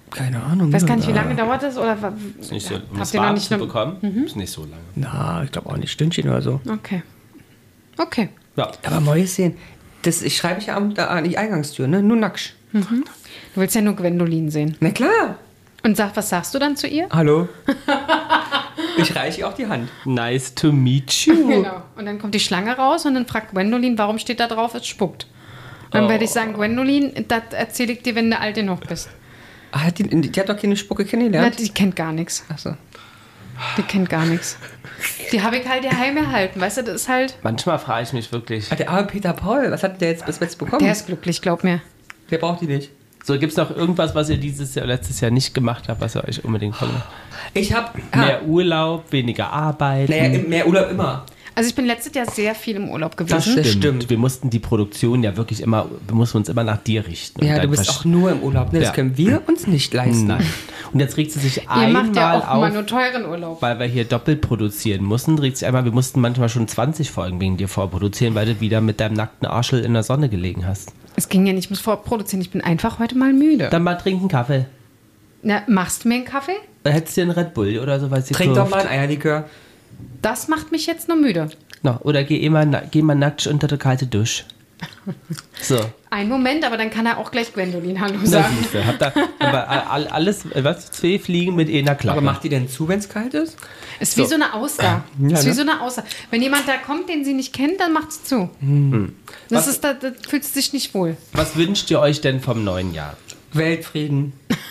Keine Ahnung. Ich weiß gar nicht, wie lange dauert das? Oder Ist nicht so, um habt es ihr noch warm nicht zu bekommen, ist nicht so lange. Na, ich glaube auch nicht Stündchen oder so. Okay. Ja. Aber Mäuschen, ich schreibe ich ja an die Eingangstür, ne? Nur Nacksch. Du willst ja nur Gwendolin sehen. Na klar. Und was sagst du dann zu ihr? Hallo. Ich reiche ihr auch die Hand. Nice to meet you. Genau. Und dann kommt die Schlange raus und dann fragt Gwendolin, warum steht da drauf, es spuckt. Und dann werde ich sagen, Gwendolin, das erzähle ich dir, wenn du alt genug bist. Die hat doch keine Spucke Na, kennengelernt. die kennt gar nichts. Achso. Die kennt gar nichts. Die habe ich halt daheim erhalten. Weißt du, das ist halt... Manchmal frage ich mich wirklich. Der arme Peter Paul, was hat der jetzt bis jetzt bekommen? Der ist glücklich, glaub mir. Der braucht die nicht. So, gibt es noch irgendwas, was ihr letztes Jahr nicht gemacht habt, was ihr euch unbedingt verlangt? Ich habe Mehr Urlaub, weniger Arbeit. Naja, mehr Urlaub immer. Also ich bin letztes Jahr sehr viel im Urlaub Das gewesen. stimmt. Wir mussten die Produktion ja wirklich immer, wir mussten uns immer nach dir richten. Und Ja, du dann bist auch nur im Urlaub. Ne? Das Ja. können wir uns nicht leisten. Nein. Und jetzt regt sie sich Ihr einmal macht ja auch immer auf, nur teuren Urlaub. weil wir hier doppelt produzieren mussten. Regt sich einmal, wir mussten manchmal schon 20 Folgen wegen dir vorproduzieren, weil du wieder mit deinem nackten Arschel in der Sonne gelegen hast. Es ging ja nicht, ich muss vorproduzieren. Ich bin einfach heute mal müde. Dann mal trinken Kaffee. Na, machst du mir einen Kaffee? Dann hättest du einen Red Bull oder so, weil sie Trink doch mal ein Eierlikör. Das macht mich jetzt nur müde. No, oder geh mal nackt unter der kalte Dusch. So. Einen Moment, aber dann kann er auch gleich Gwendolin Hallo Na, sagen. siehste, habt ihr aber alles, was? 2 Fliegen mit einer Klappe. Aber macht die denn zu, wenn es kalt ist? Ist wie so eine Auster. Ja, Ist wie ne? so eine Auster. Wenn jemand da kommt, den sie nicht kennt, dann macht's zu. Das ist, da fühlt sie sich nicht wohl. Was wünscht ihr euch denn vom neuen Jahr? Weltfrieden.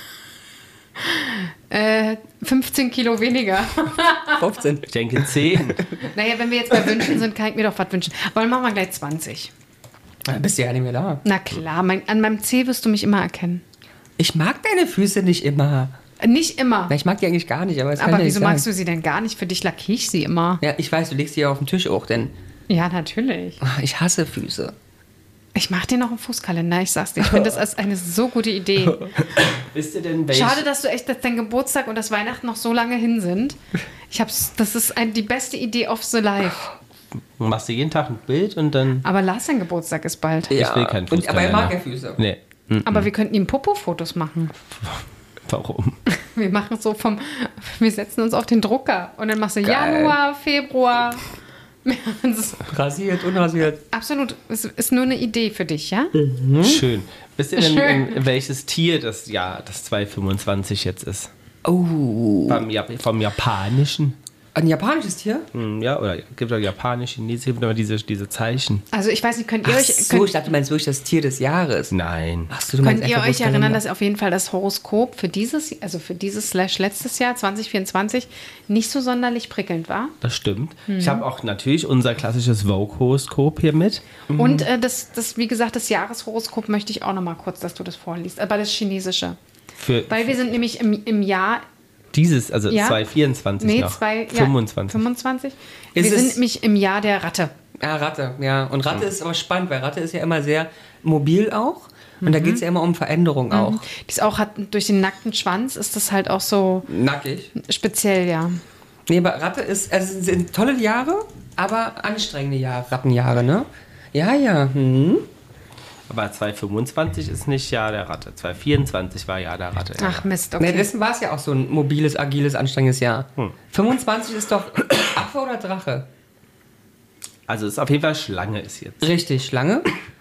15 Kilo weniger. 15. Ich denke 10. Naja, wenn wir jetzt bei Wünschen sind, kann ich mir doch was wünschen. Aber dann machen wir gleich 20. Da bist du ja nicht mehr da. Na klar, an meinem Zeh wirst du mich immer erkennen. Ich mag deine Füße nicht immer. Nicht immer. Na, ich mag die eigentlich gar nicht, aber das kann Aber ich wieso nicht magst sagen. du sie denn gar nicht? Für dich lackiere ich sie immer. Ja, ich weiß, du legst die ja auf den Tisch auch, denn Ja, natürlich. ich hasse Füße. Ich mache dir noch einen Fußkalender, ich sag's dir. Ich finde das als eine so gute Idee. Wisst ihr denn, welche? Schade, dass dein Geburtstag und das Weihnachten noch so lange hin sind. Das ist die beste Idee of the life. Machst du jeden Tag ein Bild und dann. Aber Lars, sein Geburtstag ist bald. Ich will keinen Und, aber er mag ja Fußkalender. Füße. Nee. Aber wir könnten ihm Popo-Fotos machen. Warum? Wir machen so wir setzen uns auf den Drucker und dann machst du Geil. Januar, Februar. Das ist Rasiert, unrasiert. absolut, es ist nur eine Idee für dich, ja? Schön. Wisst ihr denn, Schön. welches Tier das 2025 jetzt ist? Oh. Vom Japanischen? Ein japanisches Tier? Ja, oder gibt es Japanisch, Chinesisch, gibt immer diese Zeichen. Also ich weiß nicht, könnt ihr Ach euch... so, ich dachte, du meinst wirklich das Tier des Jahres. Nein. Ach so, du meinst Könnt ihr einfach euch bloß erinnern, Kalender. dass auf jeden Fall das Horoskop für dieses letztes Jahr, 2024, nicht so sonderlich prickelnd war? Das stimmt. Ich habe auch natürlich unser klassisches Vogue-Horoskop hier mit. Und wie gesagt, das Jahreshoroskop möchte ich auch noch mal kurz, dass du das vorliest. Aber das Chinesische. Für Weil wir sind nämlich im Jahr... dieses, also Ja. 2024 Nee, noch. 25. 25. Wir Ist es- sind nämlich im Jahr der Ratte. Ja, Ratte, ja. Und Ratte ist aber spannend, weil Ratte ist ja immer sehr mobil auch. Und da geht es ja immer um Veränderung auch. Die ist auch durch den nackten Schwanz ist das halt auch so Nackig. speziell, ja. Nee, aber Ratte ist, also es sind tolle Jahre, aber anstrengende Jahre, Rattenjahre, ne? Ja, ja. Aber 2025 ist nicht Jahr der Ratte. 2024 war Jahr der Ratte. Ach Mist, Nee, okay. dessen war es ja auch so ein mobiles, agiles, anstrengendes Jahr. 25 ist doch Affe oder Drache? Also ist auf jeden Fall Schlange ist jetzt. Richtig, Schlange.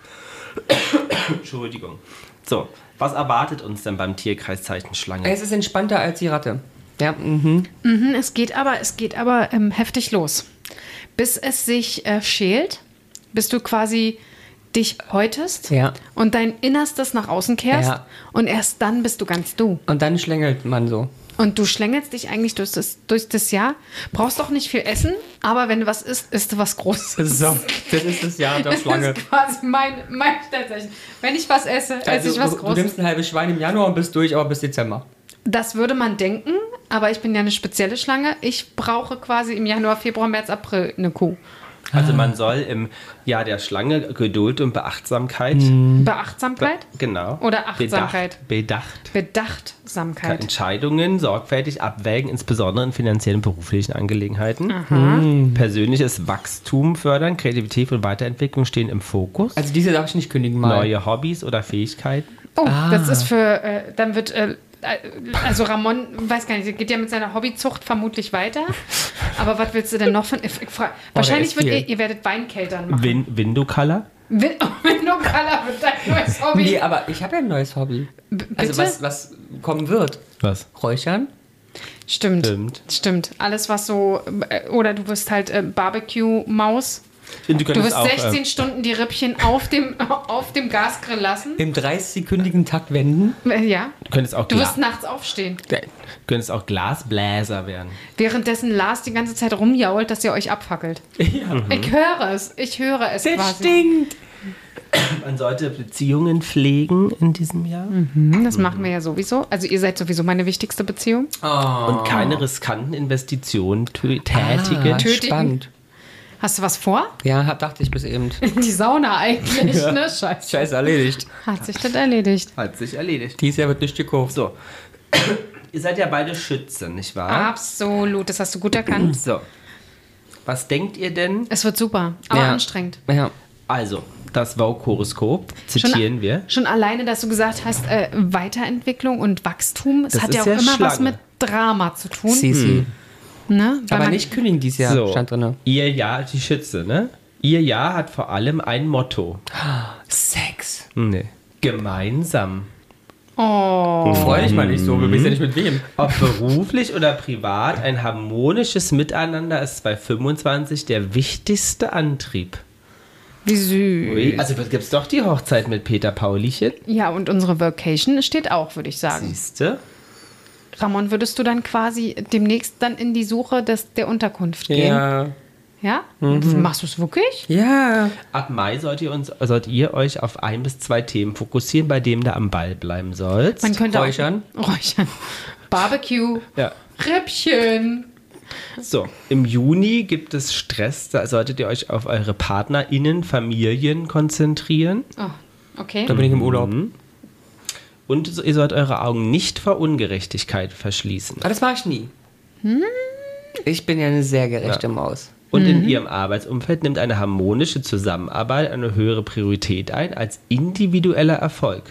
Entschuldigung. So, was erwartet uns denn beim Tierkreiszeichen Schlange? Es ist entspannter als die Ratte. Ja, Es geht aber heftig los. Bis es sich schält, bis du quasi dich häutest Ja. und dein Innerstes nach außen kehrst Ja. und erst dann bist du ganz du. Und dann schlängelt man so. Und du schlängelst dich eigentlich durch das Jahr. Brauchst doch nicht viel essen, aber wenn du was isst, isst du was Großes. So, das ist das Jahr der Das Schlange. ist quasi mein Stellzeichen. Wenn ich was esse, esse ich was du Großes. nimmst ein halbes Schwein im Januar und bist durch, aber bis Dezember. Das würde man denken, aber ich bin ja eine spezielle Schlange. Ich brauche quasi im Januar, Februar, März, April eine Kuh. Also man soll im Jahr der Schlange Geduld und Beachtsamkeit. Beachtsamkeit Genau. oder Achtsamkeit? Bedacht. Bedachtsamkeit. Entscheidungen sorgfältig abwägen, insbesondere in finanziellen und beruflichen Angelegenheiten. Persönliches Wachstum fördern, Kreativität und Weiterentwicklung stehen im Fokus. Also diese darf ich nicht kündigen mal. Neue Hobbys oder Fähigkeiten. Oh, das ist für, dann wird also Ramon, weiß gar nicht, geht ja mit seiner Hobbyzucht vermutlich weiter. Aber was willst du denn noch von... Wahrscheinlich ihr werdet Weinkeltern machen. Window-Color? Window-Color wird dein neues Hobby. Nee, aber ich habe ja ein neues Hobby. Also was kommen wird. Was? Räuchern. Stimmt. Alles, was so... Oder du wirst halt Barbecue-Maus. Du wirst 16 Stunden die Rippchen auf dem Gasgrill lassen. Im 30-sekündigen Takt wenden. Ja. Du wirst nachts aufstehen. Du könntest auch Glasbläser werden. Währenddessen Lars die ganze Zeit rumjault, dass ihr euch abfackelt. Ja. Ich höre es das quasi. Stinkt. Man sollte Beziehungen pflegen in diesem Jahr. Das machen wir ja sowieso. Also ihr seid sowieso meine wichtigste Beziehung. Und keine riskanten Investitionen tätigen. Spannend. Hast du was vor? Ja, dachte ich bis eben. Die Sauna eigentlich, ja. Ne? Scheiße, erledigt. Hat sich das erledigt. Dieses Jahr wird nicht gekauft. So. Ihr seid ja beide Schützen, nicht wahr? Absolut, das hast du gut erkannt. So. Was denkt ihr denn? Es wird super, aber anstrengend. Ja. Also, das Vogue-Horoskop zitieren wir. Schon alleine, dass du gesagt hast, Weiterentwicklung und Wachstum, es hat ja auch immer Schlange. was mit Drama zu tun. Ne? Aber nicht kündigen dieses Jahr, so, stand drin. Ihr Jahr, die Schütze, ne? Ihr Jahr hat vor allem ein Motto. Sex. Nee. Gemeinsam. Oh. Freu dich mal nicht so, wir wissen ja nicht mit wem. Ob beruflich oder privat, ein harmonisches Miteinander ist bei 25 der wichtigste Antrieb. Wie süß. Also gibt es doch die Hochzeit mit Peter Paulichen. Ja, und unsere Vacation steht auch, würde ich sagen. Siehste? Ramon, würdest du dann quasi demnächst dann in die Suche der Unterkunft gehen? Ja. Ja? Machst du es wirklich? Ja. Ab Mai sollt ihr euch auf 1 bis 2 Themen fokussieren, bei denen du am Ball bleiben sollst. Man könnte Räuchern. Barbecue. Ja. Rippchen. So, im Juni gibt es Stress, da solltet ihr euch auf eure PartnerInnen, Familien konzentrieren. Oh, okay. Da bin ich im Urlaub. Und ihr sollt eure Augen nicht vor Ungerechtigkeit verschließen. Aber das mache ich nie. Ich bin ja eine sehr gerechte Maus. Und in ihrem Arbeitsumfeld nimmt eine harmonische Zusammenarbeit eine höhere Priorität ein als individueller Erfolg.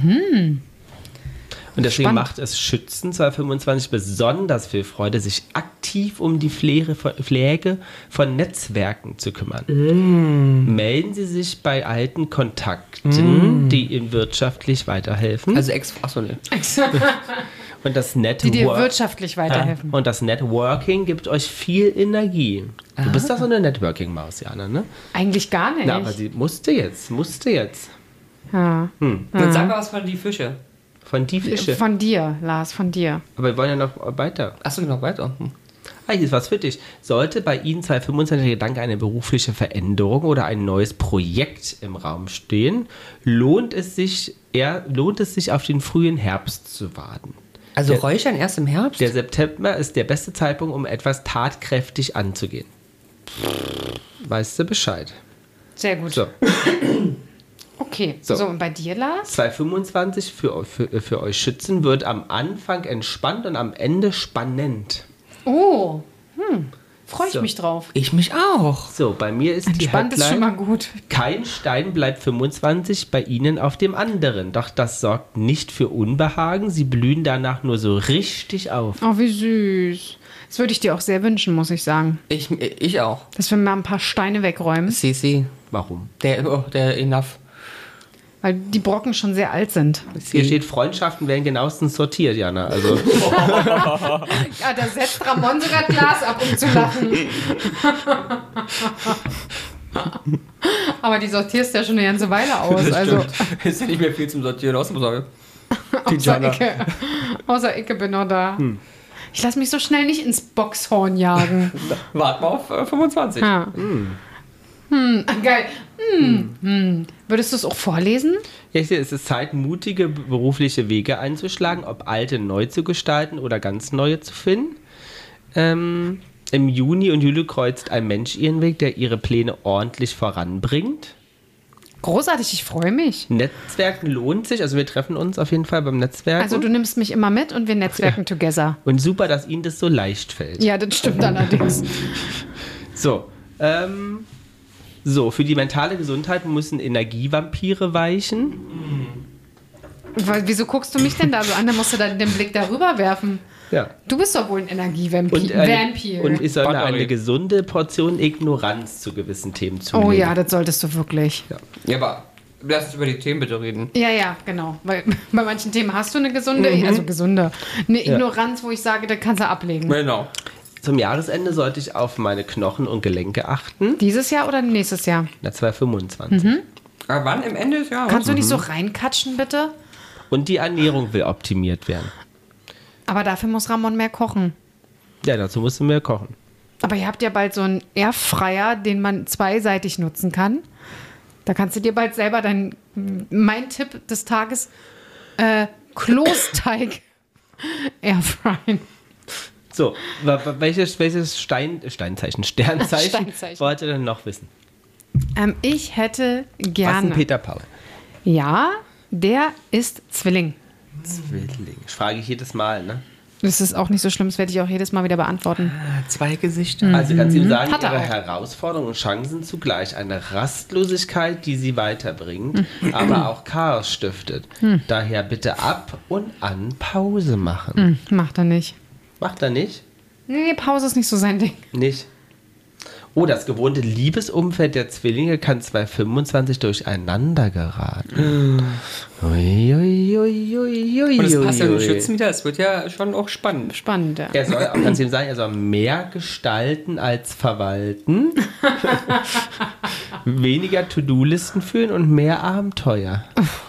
Und deswegen macht es Schützen 2025 besonders viel Freude, sich aktiv um die Pflege von Netzwerken zu kümmern. Melden Sie sich bei alten Kontakten, die Ihnen wirtschaftlich weiterhelfen. Also achso, ne. Und das Die dir wirtschaftlich weiterhelfen. Und das Networking gibt euch viel Energie. Du bist doch so eine Networking-Maus, Jana, ne? Eigentlich gar nicht. Na, aber sie musste jetzt. Ja. Dann sag mal was von die Fische. Von die Fische. Von dir, Lars, von dir. Aber wir wollen ja noch weiter. Achso, noch weiter. Hier ist was für dich. Sollte bei Ihnen 2025 der Gedanke eine berufliche Veränderung oder ein neues Projekt im Raum stehen, lohnt es sich auf den frühen Herbst zu warten. Also Räuchern erst im Herbst? Der September ist der beste Zeitpunkt, um etwas tatkräftig anzugehen. Weißt du Bescheid? Sehr gut. So. Okay, so und bei dir, Lars? 2025 für euch Schützen wird am Anfang entspannt und am Ende spannend. Oh, freue ich mich drauf. Ich mich auch. So, bei mir ist Entspannt die Headline, ist schon mal gut. kein Stein bleibt 25 bei Ihnen auf dem anderen. Doch das sorgt nicht für Unbehagen. Sie blühen danach nur so richtig auf. Oh, wie süß. Das würde ich dir auch sehr wünschen, muss ich sagen. Ich auch. Dass wir mal ein paar Steine wegräumen. CC. Warum? Der Enough. Weil die Brocken schon sehr alt sind. Hier steht, Freundschaften werden genauestens sortiert, Jana. Also. Ja, da setzt Ramon sogar Glas ab, um zu lachen. Aber die sortierst ja schon eine ganze Weile aus. Also. Ist ja nicht mehr viel zum Sortieren, außer Icke bin noch da. Ich lasse mich so schnell nicht ins Boxhorn jagen. Wart mal auf 25. Ja. Geil. Würdest du es auch vorlesen? Ja, ich sehe, es ist Zeit, mutige berufliche Wege einzuschlagen, ob alte neu zu gestalten oder ganz neue zu finden. Im Juni und Juli kreuzt ein Mensch ihren Weg, der ihre Pläne ordentlich voranbringt. Großartig, ich freue mich. Netzwerken lohnt sich, also wir treffen uns auf jeden Fall beim Netzwerken. Also du nimmst mich immer mit und wir netzwerken together. Und super, dass Ihnen das so leicht fällt. Ja, das stimmt allerdings. So, für die mentale Gesundheit müssen Energievampire weichen. Wieso guckst du mich denn da so an? Dann musst du dann den Blick darüber werfen. Ja. Du bist doch wohl ein Energievampir. Und ich soll mir Batterie. eine gesunde Portion Ignoranz zu gewissen Themen zulegen. Oh ja, das solltest du wirklich. Ja, aber lass uns über die Themen bitte reden. Ja, genau. Weil bei manchen Themen hast du eine gesunde, eine Ignoranz, wo ich sage, da kannst du ablegen. Genau. Zum Jahresende sollte ich auf meine Knochen und Gelenke achten. Dieses Jahr oder nächstes Jahr? Na, 2025. Aber wann? Im Ende des Jahres? Kannst du nicht so reinkatschen, bitte? Und die Ernährung will optimiert werden. Aber dafür muss Ramon mehr kochen. Ja, dazu musst du mehr kochen. Aber ihr habt ja bald so einen Airfryer, den man zweiseitig nutzen kann. Da kannst du dir bald selber mein Tipp des Tages, Klosteig Airfryen. So, welches Sternzeichen Sternzeichen. wollt ihr denn noch wissen? Ich hätte Was ist gerne. ein Peter Paul? Ja, der ist Zwilling. Zwilling. Das frage ich jedes Mal, ne? Das ist auch nicht so schlimm, das werde ich auch jedes Mal wieder beantworten. 2 Gesichter. Also kannst du ihm sagen, Hat er ihre auch. Herausforderungen und Chancen zugleich. Eine Rastlosigkeit, die sie weiterbringt, aber auch Chaos stiftet. Daher bitte ab und an Pause machen. Macht er nicht. Macht er nicht? Nee, Pause ist nicht so sein Ding. Nicht. Oh, das gewohnte Liebesumfeld der Zwillinge kann 2025 durcheinander geraten. Ui, ui, ui, ui, ui, Und es passt ja ui, mit ui. Schützen wieder. Es wird ja schon auch spannend. Spannend, ja. Er soll, kannst du ihm sagen, er soll mehr gestalten als verwalten, weniger To-Do-Listen führen und mehr Abenteuer.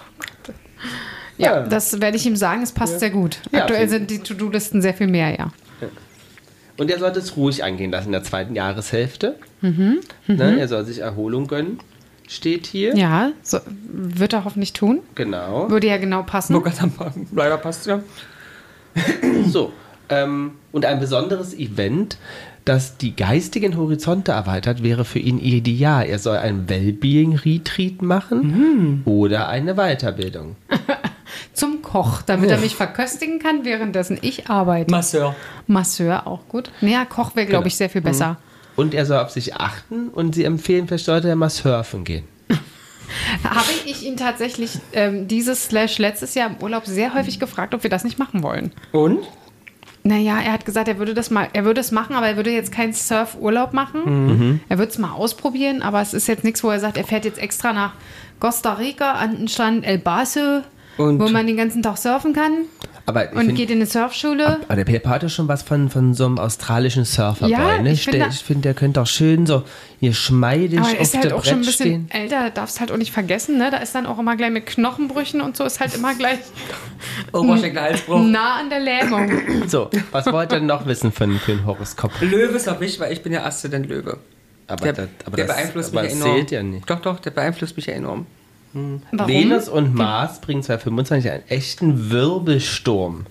Ja, das werde ich ihm sagen, es passt sehr gut. Ja, Aktuell auf jeden sind die To-Do-Listen sehr viel mehr, ja. Und er sollte es ruhig angehen lassen in der zweiten Jahreshälfte. Ne, er soll sich Erholung gönnen, steht hier. Ja, so, wird er hoffentlich tun. Genau. Würde ja genau passen. Leider passt ja. So, und ein besonderes Event, das die geistigen Horizonte erweitert, wäre für ihn ideal. Er soll ein Wellbeing-Retreat machen oder eine Weiterbildung. Zum Koch, damit er mich verköstigen kann, währenddessen ich arbeite. Masseur. Masseur auch gut. Naja, Koch wäre, glaube ich, sehr viel besser. Und er soll auf sich achten und sie empfehlen, vielleicht sollte er mal surfen gehen. Habe ich ihn tatsächlich letztes Jahr im Urlaub sehr häufig gefragt, ob wir das nicht machen wollen. Und? Naja, er hat gesagt, er würde es machen, aber er würde jetzt keinen Surfurlaub machen. Er würde es mal ausprobieren, aber es ist jetzt nichts, wo er sagt, er fährt jetzt extra nach Costa Rica an den Strand El Paso, Und- wo man den ganzen Tag surfen kann Aber ich und find- geht in eine Surfschule. Aber der Peter hatte schon was von so einem australischen Surferboy. Ja, Ne? ich finde- Ich finde, der könnte auch schön so hier geschmeidig Aber er auf ist halt dem auch schon ein Brett bisschen stehen. älter, darfst es halt auch nicht vergessen, ne? Da ist dann auch immer gleich mit Knochenbrüchen und so, ist halt immer gleich Oberschenkel, Halsbruch. nah an der Lähmung. So, was wollt ihr denn noch wissen für ein Horoskop? Löwe ist auch wichtig, weil ich bin ja Aszendent Löwe. Aber Der das beeinflusst aber mich das enorm. zählt ja nicht. Doch, der beeinflusst mich ja enorm. Warum? Venus und Mars bringen 2025 einen echten Wirbelsturm.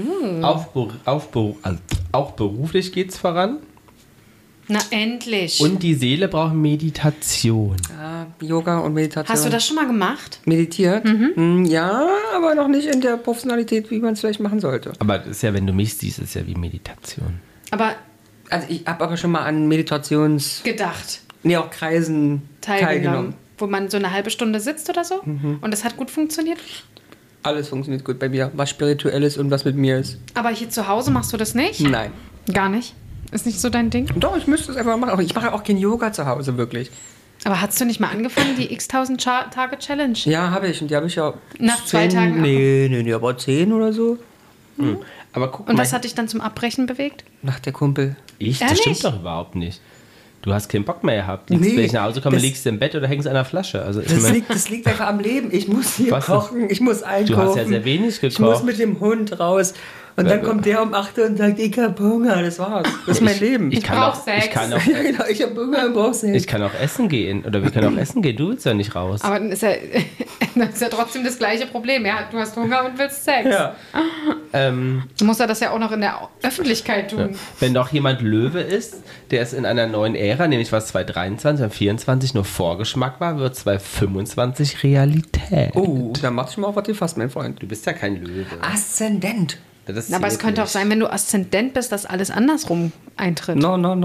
Auch beruflich geht es voran. Na, endlich. Und die Seele braucht Meditation. Ja, Yoga und Meditation. Hast du das schon mal gemacht? Meditiert? Ja, aber noch nicht in der Professionalität, wie man es vielleicht machen sollte. Aber das ist ja, wenn du mich siehst, ist ja wie Meditation. Aber Also ich habe aber schon mal an gedacht, auch Kreisen teilgenommen. wo man so eine halbe Stunde sitzt oder so. Und das hat gut funktioniert. Alles funktioniert gut bei mir, was Spirituelles und was mit mir ist. Aber hier zu Hause machst du das nicht? Nein. Gar nicht? Ist nicht so dein Ding? Doch, ich müsste es einfach machen, aber ich mache auch kein Yoga zu Hause, wirklich. Aber hast du nicht mal angefangen, die x-1000 Tage Challenge? Ja, habe ich. Und die habe ich ja... Nach 2 Tagen Nee, aber 10 oder so. Aber guck Und mal, was hat dich dann zum Abbrechen bewegt? Nach der Kumpel. das Ehrlich? stimmt doch überhaupt nicht. Du hast keinen Bock mehr gehabt. Wenn ich nach Hause komme, das- liegst du im Bett oder hängst an der Flasche. Also ich meine, Das liegt einfach am Leben. Ich muss hier Was? kochen, ich muss einkaufen. Du hast ja sehr wenig Ich muss gekocht. mit dem Hund raus. Und dann kommt der um 8 Uhr und sagt, ich hab Hunger. Das war's. Das ist mein Leben. Ich kann brauch auch, Sex. ich kann auch, Ja, genau, ich hab Hunger und brauch Sex. ich kann auch essen gehen. Oder wir können auch essen gehen. Du willst ja nicht raus. Aber dann ist ja, das ist ja trotzdem das gleiche Problem. Ja, du hast Hunger und willst Sex. Ja. Du musst ja das ja auch noch in der Öffentlichkeit tun. Wenn doch jemand Löwe ist, der ist in einer neuen Ära, nämlich was 2023 und 2024 nur Vorgeschmack war, wird 2025 Realität. Oh, dann mach ich mal auf was gefasst, mein Freund. Du bist ja kein Löwe. Aszendent. Das Aber es zählt könnte auch nicht. sein, wenn du Aszendent bist, dass alles andersrum eintritt. No. Ja.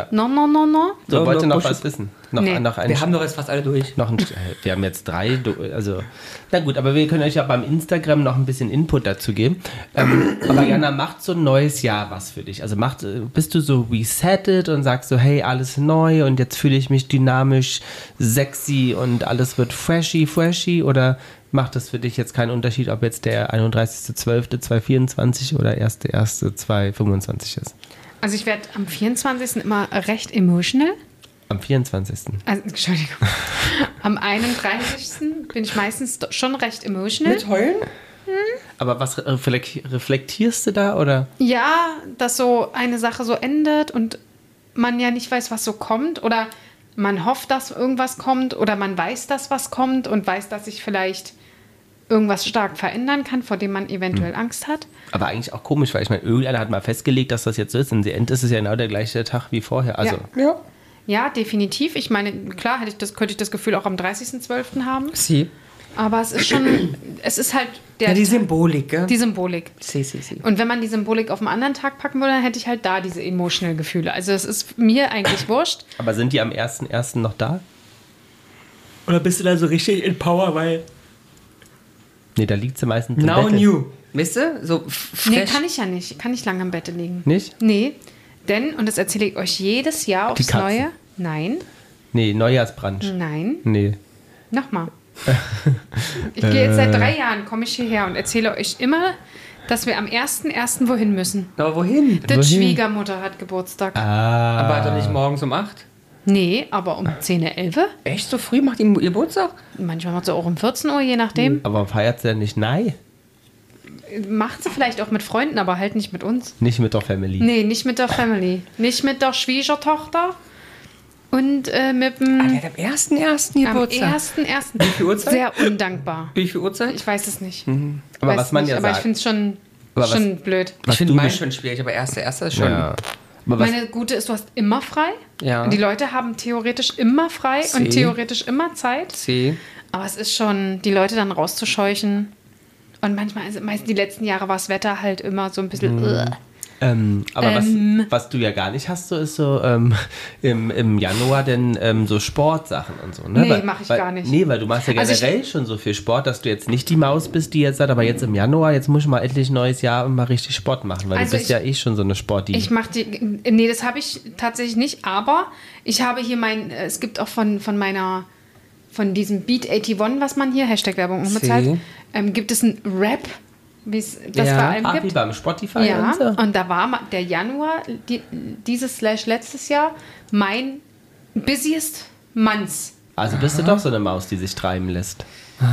No. So, wollt ihr noch Bullshit. was wissen? Noch Nee. einen Wir haben doch jetzt fast alle durch. wir haben jetzt 3, also, na gut, aber wir können euch ja beim Instagram noch ein bisschen Input dazu geben. Aber Jana, macht so ein neues Jahr was für dich? Also bist du so resettet und sagst so, hey, alles neu und jetzt fühle ich mich dynamisch, sexy und alles wird freshy oder macht das für dich jetzt keinen Unterschied, ob jetzt der 31.12.2024 oder 1.1.2025 ist? Also ich werde am 24. immer recht emotional. Am 24. Also, Entschuldigung. Am 31. bin ich meistens schon recht emotional. Mit Heulen? Aber was reflektierst du da oder? Ja, dass so eine Sache so endet und man ja nicht weiß, was so kommt oder man hofft, dass irgendwas kommt oder man weiß, dass was kommt und weiß, dass sich vielleicht irgendwas stark verändern kann, vor dem man eventuell Angst hat. Aber eigentlich auch komisch, weil ich meine, irgendeiner hat mal festgelegt, dass das jetzt so ist. Und im End ist es ja genau der gleiche Tag wie vorher. Also, Ja. Ja, definitiv. Ich meine, klar könnte ich das Gefühl auch am 30.12. haben. Sie. Aber es ist schon, es ist halt Die Symbolik, gell? die Symbolik. Sie. Und wenn man die Symbolik auf einen anderen Tag packen würde, dann hätte ich halt da diese emotional Gefühle. Also es ist mir eigentlich wurscht. aber sind die am 1.1. noch da? Oder bist du da so richtig in Power, weil... Nee, da liegt sie meistens im Now Bett. new. Weißt du? So Nee, fresh. kann ich ja nicht. Kann ich lange im Bett liegen. Nicht? Nee, denn, und das erzähle ich euch jedes Jahr Die aufs Katzen. Neue. Nein, Nee, Neujahrsbrunch. nein, Nee. nochmal. Ich gehe jetzt seit 3 Jahren, komme ich hierher und erzähle euch immer, dass wir am 1.1. wohin müssen. Aber wohin? Die Schwiegermutter hat Geburtstag. Aber doch nicht morgens um 8? Nee, aber um 10, 11? Echt? So früh macht ihr Geburtstag? Manchmal macht sie auch um 14 Uhr, je nachdem. Aber feiert sie denn nicht? Nein. Macht sie vielleicht auch mit Freunden, aber halt nicht mit uns. Nicht mit der Family. Nee, nicht mit der Family. Nicht mit der Schwiegertochter. Und mit dem... Der hat am 1.1. Am Geburtstag. 1.1. viel Uhrzeit? Sehr undankbar. Wie viel Uhrzeit? Ich weiß es nicht. Aber Weiß was man nicht, ja aber sagt. ich finde es schon, Aber schon blöd. Ich finde du meinen best- schon schwierig, aber 1.1. ist schon... Ja. Aber was, Meine Gute ist, du hast immer frei. Ja. Und die Leute haben theoretisch immer frei Sie. und theoretisch immer Zeit. Sie. Aber es ist schon, die Leute dann rauszuscheuchen. Und manchmal, also meistens die letzten Jahre war das Wetter halt immer so ein bisschen... aber was du ja gar nicht hast, so ist so im Januar denn so Sportsachen und so. Ne? Nee, mach ich gar nicht. Nee, weil du machst ja Also generell schon so viel Sport, dass du jetzt nicht die Maus bist, die jetzt sagt, aber jetzt im Januar, jetzt muss ich mal endlich ein neues Jahr und mal richtig Sport machen, weil Also du bist ja eh schon so eine Sporti. Ich mache die... Nee, das habe ich tatsächlich nicht. Aber ich habe hier es gibt auch von diesem Beat 81, was man hier, Hashtag-Werbung unbezahlt, gibt es ein Rap, wie es das Ja. bei allem wie gibt. beim Spotify Ja, und so. und da war der Januar, letztes Jahr, mein busiest months. Also bist du doch so eine Maus, die sich treiben lässt.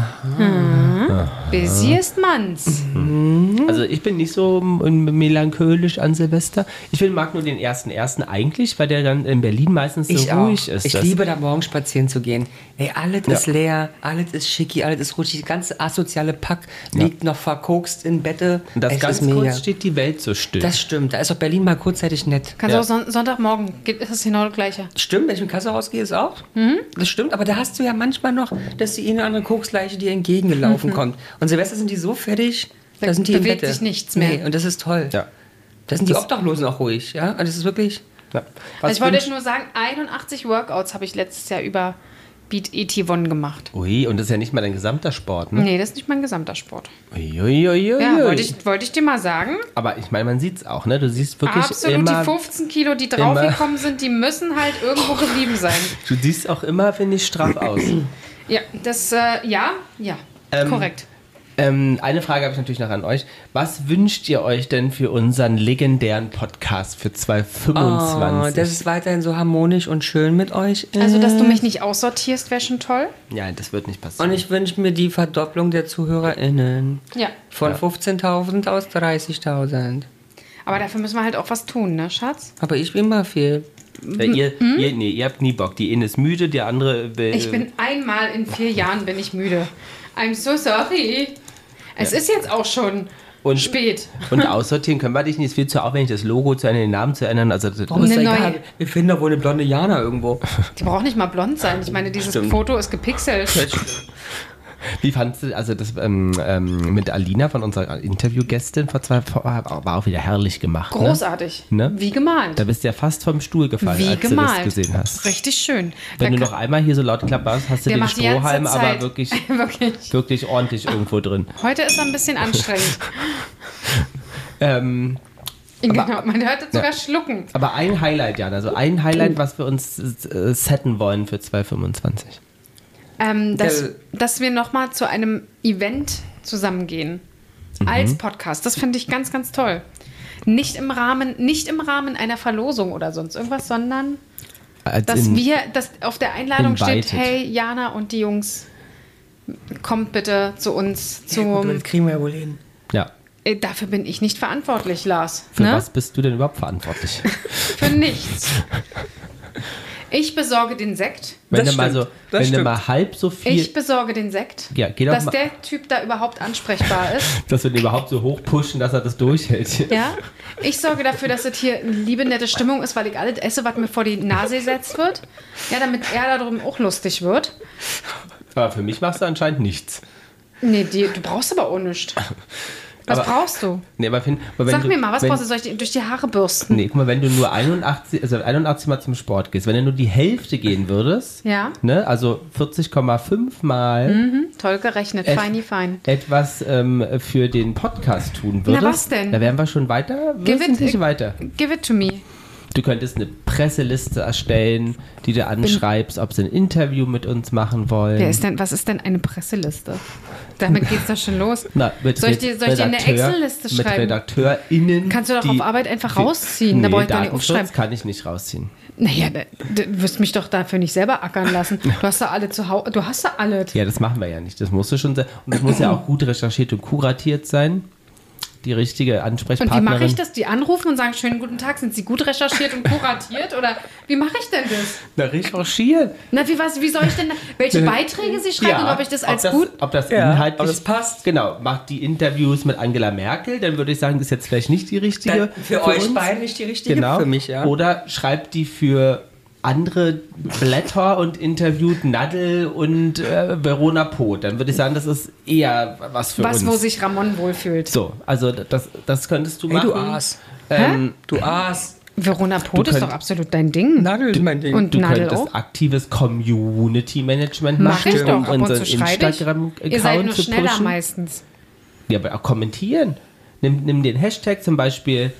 Busiest months. Also ich bin nicht so melancholisch an Silvester. Ich mag nur den 1.1. eigentlich, weil der dann in Berlin meistens so Ich ruhig auch. ist. Ich Das- liebe da morgens spazieren zu gehen. Ey, alles ist leer, alles ist schicki, alles ist rutschig. Das ganze asoziale Pack liegt noch verkokst in Bette. Und das Es ganz ist mega. kurz steht die Welt so still. Das stimmt. Da ist auch Berlin mal kurzzeitig nett. Kannst Ja. auch Sonntagmorgen, ist es genau das Gleiche. Stimmt, wenn ich mit Kasse rausgehe, ist auch. Das stimmt, aber da hast du ja manchmal noch, dass die eine oder andere Koksleiche dir entgegengelaufen kommt. Und Silvester sind die so fertig, da sind die im bewegt Bette. sich nichts mehr. Nee, und das ist toll. Ja. Da sind die Obdachlosen auch ruhig, ja. Und das ist wirklich... Ja. Also ich wollte euch nur sagen, 81 Workouts habe ich letztes Jahr über Beat 81 gemacht. Ui, und das ist ja nicht mal dein gesamter Sport, ne? Nee, das ist nicht mein gesamter Sport. Uiuiuiui. Ja, wollte ich dir mal sagen. Aber ich meine, man sieht es auch, ne? Du siehst wirklich Absolut, immer... die 15 Kilo, die draufgekommen sind, die müssen halt irgendwo geblieben sein. Du siehst auch immer, finde ich, straff aus. Ja, das, ja, korrekt. Eine Frage habe ich natürlich noch an euch. Was wünscht ihr euch denn für unseren legendären Podcast für 2025? dass es weiterhin so harmonisch und schön mit euch ist. Also, dass du mich nicht aussortierst, wäre schon toll. Ja, das wird nicht passieren. Und ich wünsche mir die Verdopplung der ZuhörerInnen. Ja. Von 15.000 aus 30.000. Aber dafür müssen wir halt auch was tun, ne, Schatz? Aber ich will mal viel. Ja, ihr habt nie Bock. Die eine ist müde, der andere will... Ich bin einmal in 4 Jahren bin ich müde. I'm so sorry. Es ist jetzt auch schon Und- spät. Und aussortieren können wir dich nicht. Es ist viel zu aufwendig, das Logo zu ändern, den Namen zu ändern. Also, Warum ist Eine das egal? neue. Wir finden da wohl eine blonde Jana irgendwo. Die braucht nicht mal blond sein. Ich meine, dieses Stimmt. Foto ist gepixelt. Wie fandst du, also das mit Alina von unserer Interviewgästin war auch wieder herrlich gemacht. Großartig. Ne? Wie gemalt. Da bist du ja fast vom Stuhl gefallen, Wie als gemalt. du das gesehen hast. Richtig schön. Wenn du noch einmal hier so laut klapperst, hast du Der den macht die ganze Strohhalm aber Zeit. wirklich, Wirklich. wirklich ordentlich irgendwo drin. Heute ist er ein bisschen anstrengend. Aber- Genau, man hört es sogar schlucken. Aber ein Highlight, Jan, also ein Highlight, was wir uns setten wollen für 2025. Dass wir nochmal zu einem Event zusammengehen. Als Podcast. Das finde ich ganz, ganz toll. Nicht im Rahmen einer Verlosung oder sonst irgendwas, sondern dass auf der Einladung invited. steht, hey, Jana und die Jungs, kommt bitte zu uns. Das kriegen wir ja wohl hin. Ja. Dafür bin ich nicht verantwortlich, Lars. Für Ne? was bist du denn überhaupt verantwortlich? Für nichts. Ich besorge den Sekt. Wenn Das du mal stimmt, so, das wenn du stimmt. mal halb so viel, Ich besorge den Sekt. Ja, geh doch dass mal- der Typ da überhaupt ansprechbar ist. dass wir den überhaupt so hoch pushen, dass er das durchhält. Ja. Ich sorge dafür, dass es hier eine liebe, nette Stimmung ist, weil ich alles esse, was mir vor die Nase gesetzt wird. Ja, damit er darum auch lustig wird. Aber für mich machst du anscheinend nichts. Nee, du brauchst aber auch nichts. Was Aber- brauchst du? Nee, aber wenn Sag du, mir mal, was wenn, brauchst du? Soll ich dir durch die Haare bürsten? Nee, guck mal, wenn du nur 81 Mal zum Sport gehst, wenn du nur die Hälfte gehen würdest, Ja. ne, also 40,5 Mal Toll gerechnet, fein. etwas für den Podcast tun würdest, was denn? da wären wir schon weiter. Wir sind nicht weiter. Give it to me. Du könntest eine Presseliste erstellen, die du anschreibst, ob sie ein Interview mit uns machen wollen. Was ist denn eine Presseliste? Damit geht's doch schon los. Na, Soll ich dir eine Excel-Liste mit schreiben? RedakteurInnen. Kannst du doch die- auf Arbeit einfach rausziehen. Da Nee, brauche ich doch nicht Datenschutz aufschreiben. kann ich nicht rausziehen. Naja, du wirst mich doch dafür nicht selber ackern lassen. Du hast da alle zu Hause. Du hast da alles. Ja, das machen wir ja nicht. Das musst du schon sein. Und das muss ja auch gut recherchiert und kuratiert sein. Die richtige Und Ansprechpartnerin. wie mache ich das? Die anrufen und sagen, schönen guten Tag, sind Sie gut recherchiert und kuratiert? Oder wie mache ich denn das? Na, recherchieren. Na, wie soll ich denn, welche Beiträge Sie schreiben und ob ich das als gut... Ob das Ja, inhaltlich ob das passt. Genau, macht die Interviews mit Angela Merkel, dann würde ich sagen, das ist jetzt vielleicht nicht die richtige. Für euch uns. beide nicht die richtige, Genau. für mich, ja. Oder schreibt die für andere Blätter und interviewt Nadel und Verona Poth. Dann würde ich sagen, das ist eher was für uns. Wo sich Ramon wohlfühlt. So, also das könntest du Hey, machen. du Aas. Du Aas. Verona Poth ist könnt- doch absolut dein Ding. Nadel ist mein Ding. Und Du Nadel könntest auch. aktives Community-Management Mach machen, ich doch. um Ab und unseren zu schreibe ich. Instagram-Account Ihr seid nur zu schneller pushen. meistens. Ja, aber auch kommentieren. Nimm den Hashtag zum Beispiel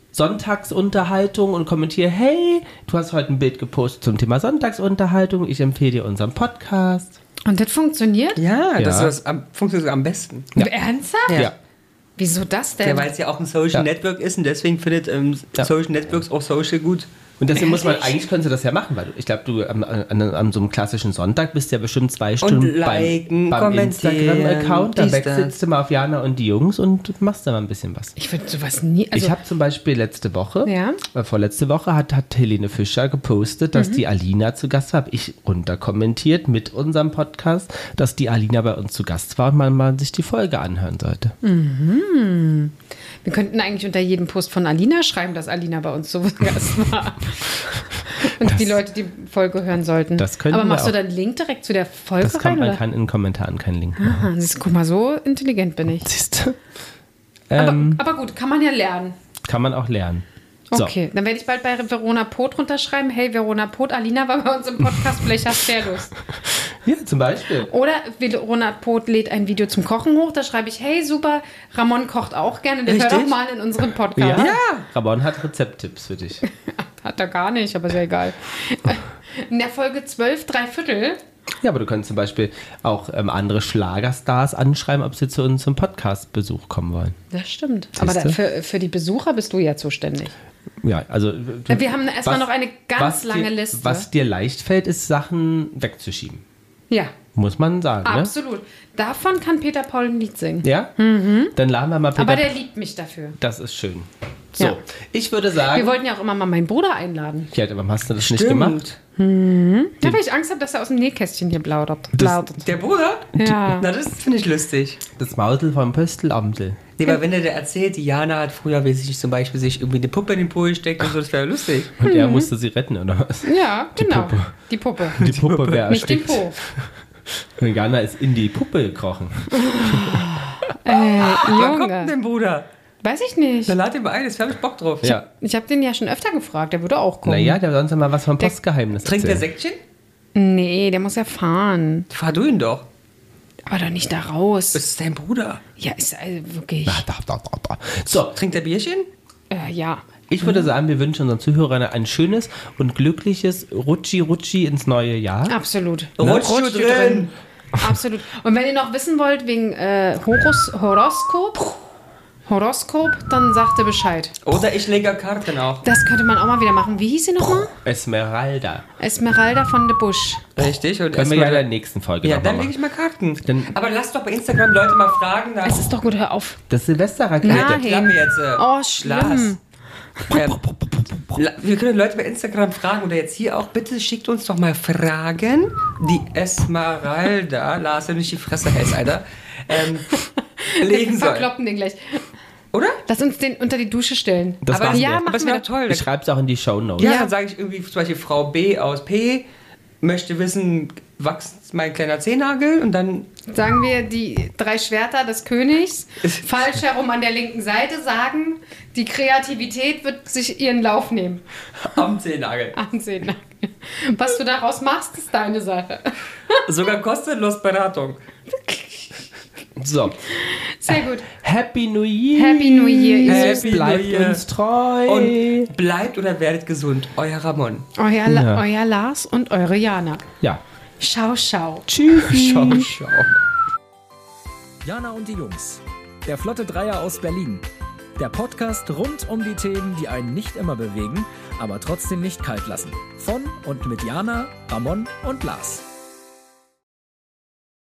Sonntagsunterhaltung und kommentiere, hey, du hast heute ein Bild gepostet zum Thema Sonntagsunterhaltung, ich empfehle dir unseren Podcast. Und das funktioniert? Ja, das Ja. funktioniert sogar am besten. Ernsthaft? Ja. Wieso das Ja, denn? weil es ja auch ein Social Ja. Network ist und deswegen findet Ja. Social Networks auch Social gut. Und deswegen muss man, Ehrlich? eigentlich könntest du das ja machen, weil ich glaube, du an so einem klassischen Sonntag bist ja bestimmt 2 Stunden liken, beim kommentieren, Instagram-Account, dann dies, wechselst du mal auf Jana und die Jungs und machst da mal ein bisschen was. Ich würde sowas nie... Also, Ich habe zum Beispiel letzte Woche, Ja. Vorletzte Woche hat Helene Fischer gepostet, dass die Alina zu Gast war. Habe ich runterkommentiert mit unserem Podcast, dass die Alina bei uns zu Gast war und man mal sich die Folge anhören sollte. wir könnten eigentlich unter jedem Post von Alina schreiben, dass Alina bei uns zu Gast war. Und die Leute die Folge hören sollten. Das könnten Aber wir machst du auch. dann einen Link direkt zu der Folge Das kann, rein? man Oder? kann in den Kommentaren keinen Link machen. Aha, guck mal, so intelligent bin ich. Siehst du? Aber gut, kann man ja lernen. Kann man auch lernen. So. Okay, dann werde ich bald bei Verona Poth runterschreiben, hey Verona Poth, Alina war bei uns im Podcast, vielleicht hast du ja Lust. Ja, zum Beispiel. Oder Verona Poth lädt ein Video zum Kochen hoch, da schreibe ich, hey super, Ramon kocht auch gerne, der hört Richtig? doch mal in unseren Podcast. Ja. Ramon hat Rezepttipps für dich. Hat er gar nicht, aber ist ja egal. In der Folge 12, 3/4, Ja, aber du kannst zum Beispiel auch andere Schlagerstars anschreiben, ob sie zu uns zum Podcast-Besuch kommen wollen. das stimmt. Aber Siehste? für die Besucher bist du ja zuständig. Ja, also Wir haben erstmal noch eine ganz lange Liste. Was dir leicht fällt, ist Sachen wegzuschieben. Ja, Muss man sagen, ne? absolut. Davon kann Peter Paul ein Lied singen. Ja? Dann laden wir mal Peter. Aber der liebt mich dafür. Das ist schön. So, Ja. ich würde sagen... Wir wollten ja auch immer mal meinen Bruder einladen. Ja, aber warum hast du das nicht gemacht? Ja, weil ich Angst habe, dass er aus dem Nähkästchen hier plaudert. Der Bruder? Ja. Na, das finde ich lustig. Das Mausel vom Pöstelamtel. Nee, weil wenn er dir erzählt, die Jana hat früher, weiß ich nicht, zum Beispiel sich irgendwie eine Puppe in den Po gesteckt und so, das wäre lustig. Und er musste sie retten, oder was? Ja, genau. Die Puppe. Die Puppe wäre Nicht den Po. Jana ist in die Puppe gekrochen. Wann kommt denn Junge. dein Bruder? Weiß ich nicht. Dann lad ihn mal ein, jetzt habe ich Bock drauf. Ja. Ich habe den ja schon öfter gefragt, der würde auch kommen. Naja, der soll uns ja mal was vom Postgeheimnis Trinkt der erzählen. Säckchen? Nee, der muss ja fahren. Fahr du ihn doch. Aber doch nicht da raus. Das ist dein Bruder. Ja, ist also wirklich. So, Trinkt der Bierchen? Ja. ich würde sagen, wir wünschen unseren Zuhörern ein schönes und glückliches Rutschi ins neue Jahr. Absolut. Rutsch du drin. Absolut. Und wenn ihr noch wissen wollt wegen Horoskop, dann sagt ihr Bescheid. Oder ich lege Karten auch. Das könnte man auch mal wieder machen. Wie hieß sie nochmal? Esmeralda. Esmeralda von de Busch. Richtig. Und Können wir ja in der nächsten Folge ja, noch dann mal lege machen. ich mal Karten. Dann- Aber lasst doch bei Instagram Leute mal fragen. Es ist doch gut, hör auf. Das Silvesterrakete. Nein. Klappe jetzt. Oh, schlimm. Wir können Leute bei Instagram fragen oder jetzt hier auch, bitte schickt uns doch mal Fragen, die Esmeralda, Lars, wenn du nicht die Fresse hältst, Alter, legen Wir soll. verkloppen den gleich. Oder? Lass uns den unter die Dusche stellen. Das Aber machen ja, wir. Aber es machen wäre wir. toll. Ich schreibe es auch in die Shownotes. Ja, Ja. dann sage ich irgendwie zum Beispiel Frau B aus P möchte wissen, wächst mein kleiner Zehennagel und dann Sagen wir die 3 Schwerter des Königs, falsch herum an der linken Seite sagen, die Kreativität wird sich ihren Lauf nehmen. am Zehennagel. Ansehen. Was du daraus machst, ist deine Sache. Sogar kostenlos Beratung. So, Sehr gut. Happy New Year. Happy New Year, ihr Happy Süßen. Bleibt New Year. uns treu. Und bleibt oder werdet gesund. Euer Ramon. Euer Lars und eure Jana. Ja. Schau, schau. Tschüss. Ciao, ciao. Jana und die Jungs. Der Flotte Dreier aus Berlin. Der Podcast rund um die Themen, die einen nicht immer bewegen, aber trotzdem nicht kalt lassen. Von und mit Jana, Ramon und Lars.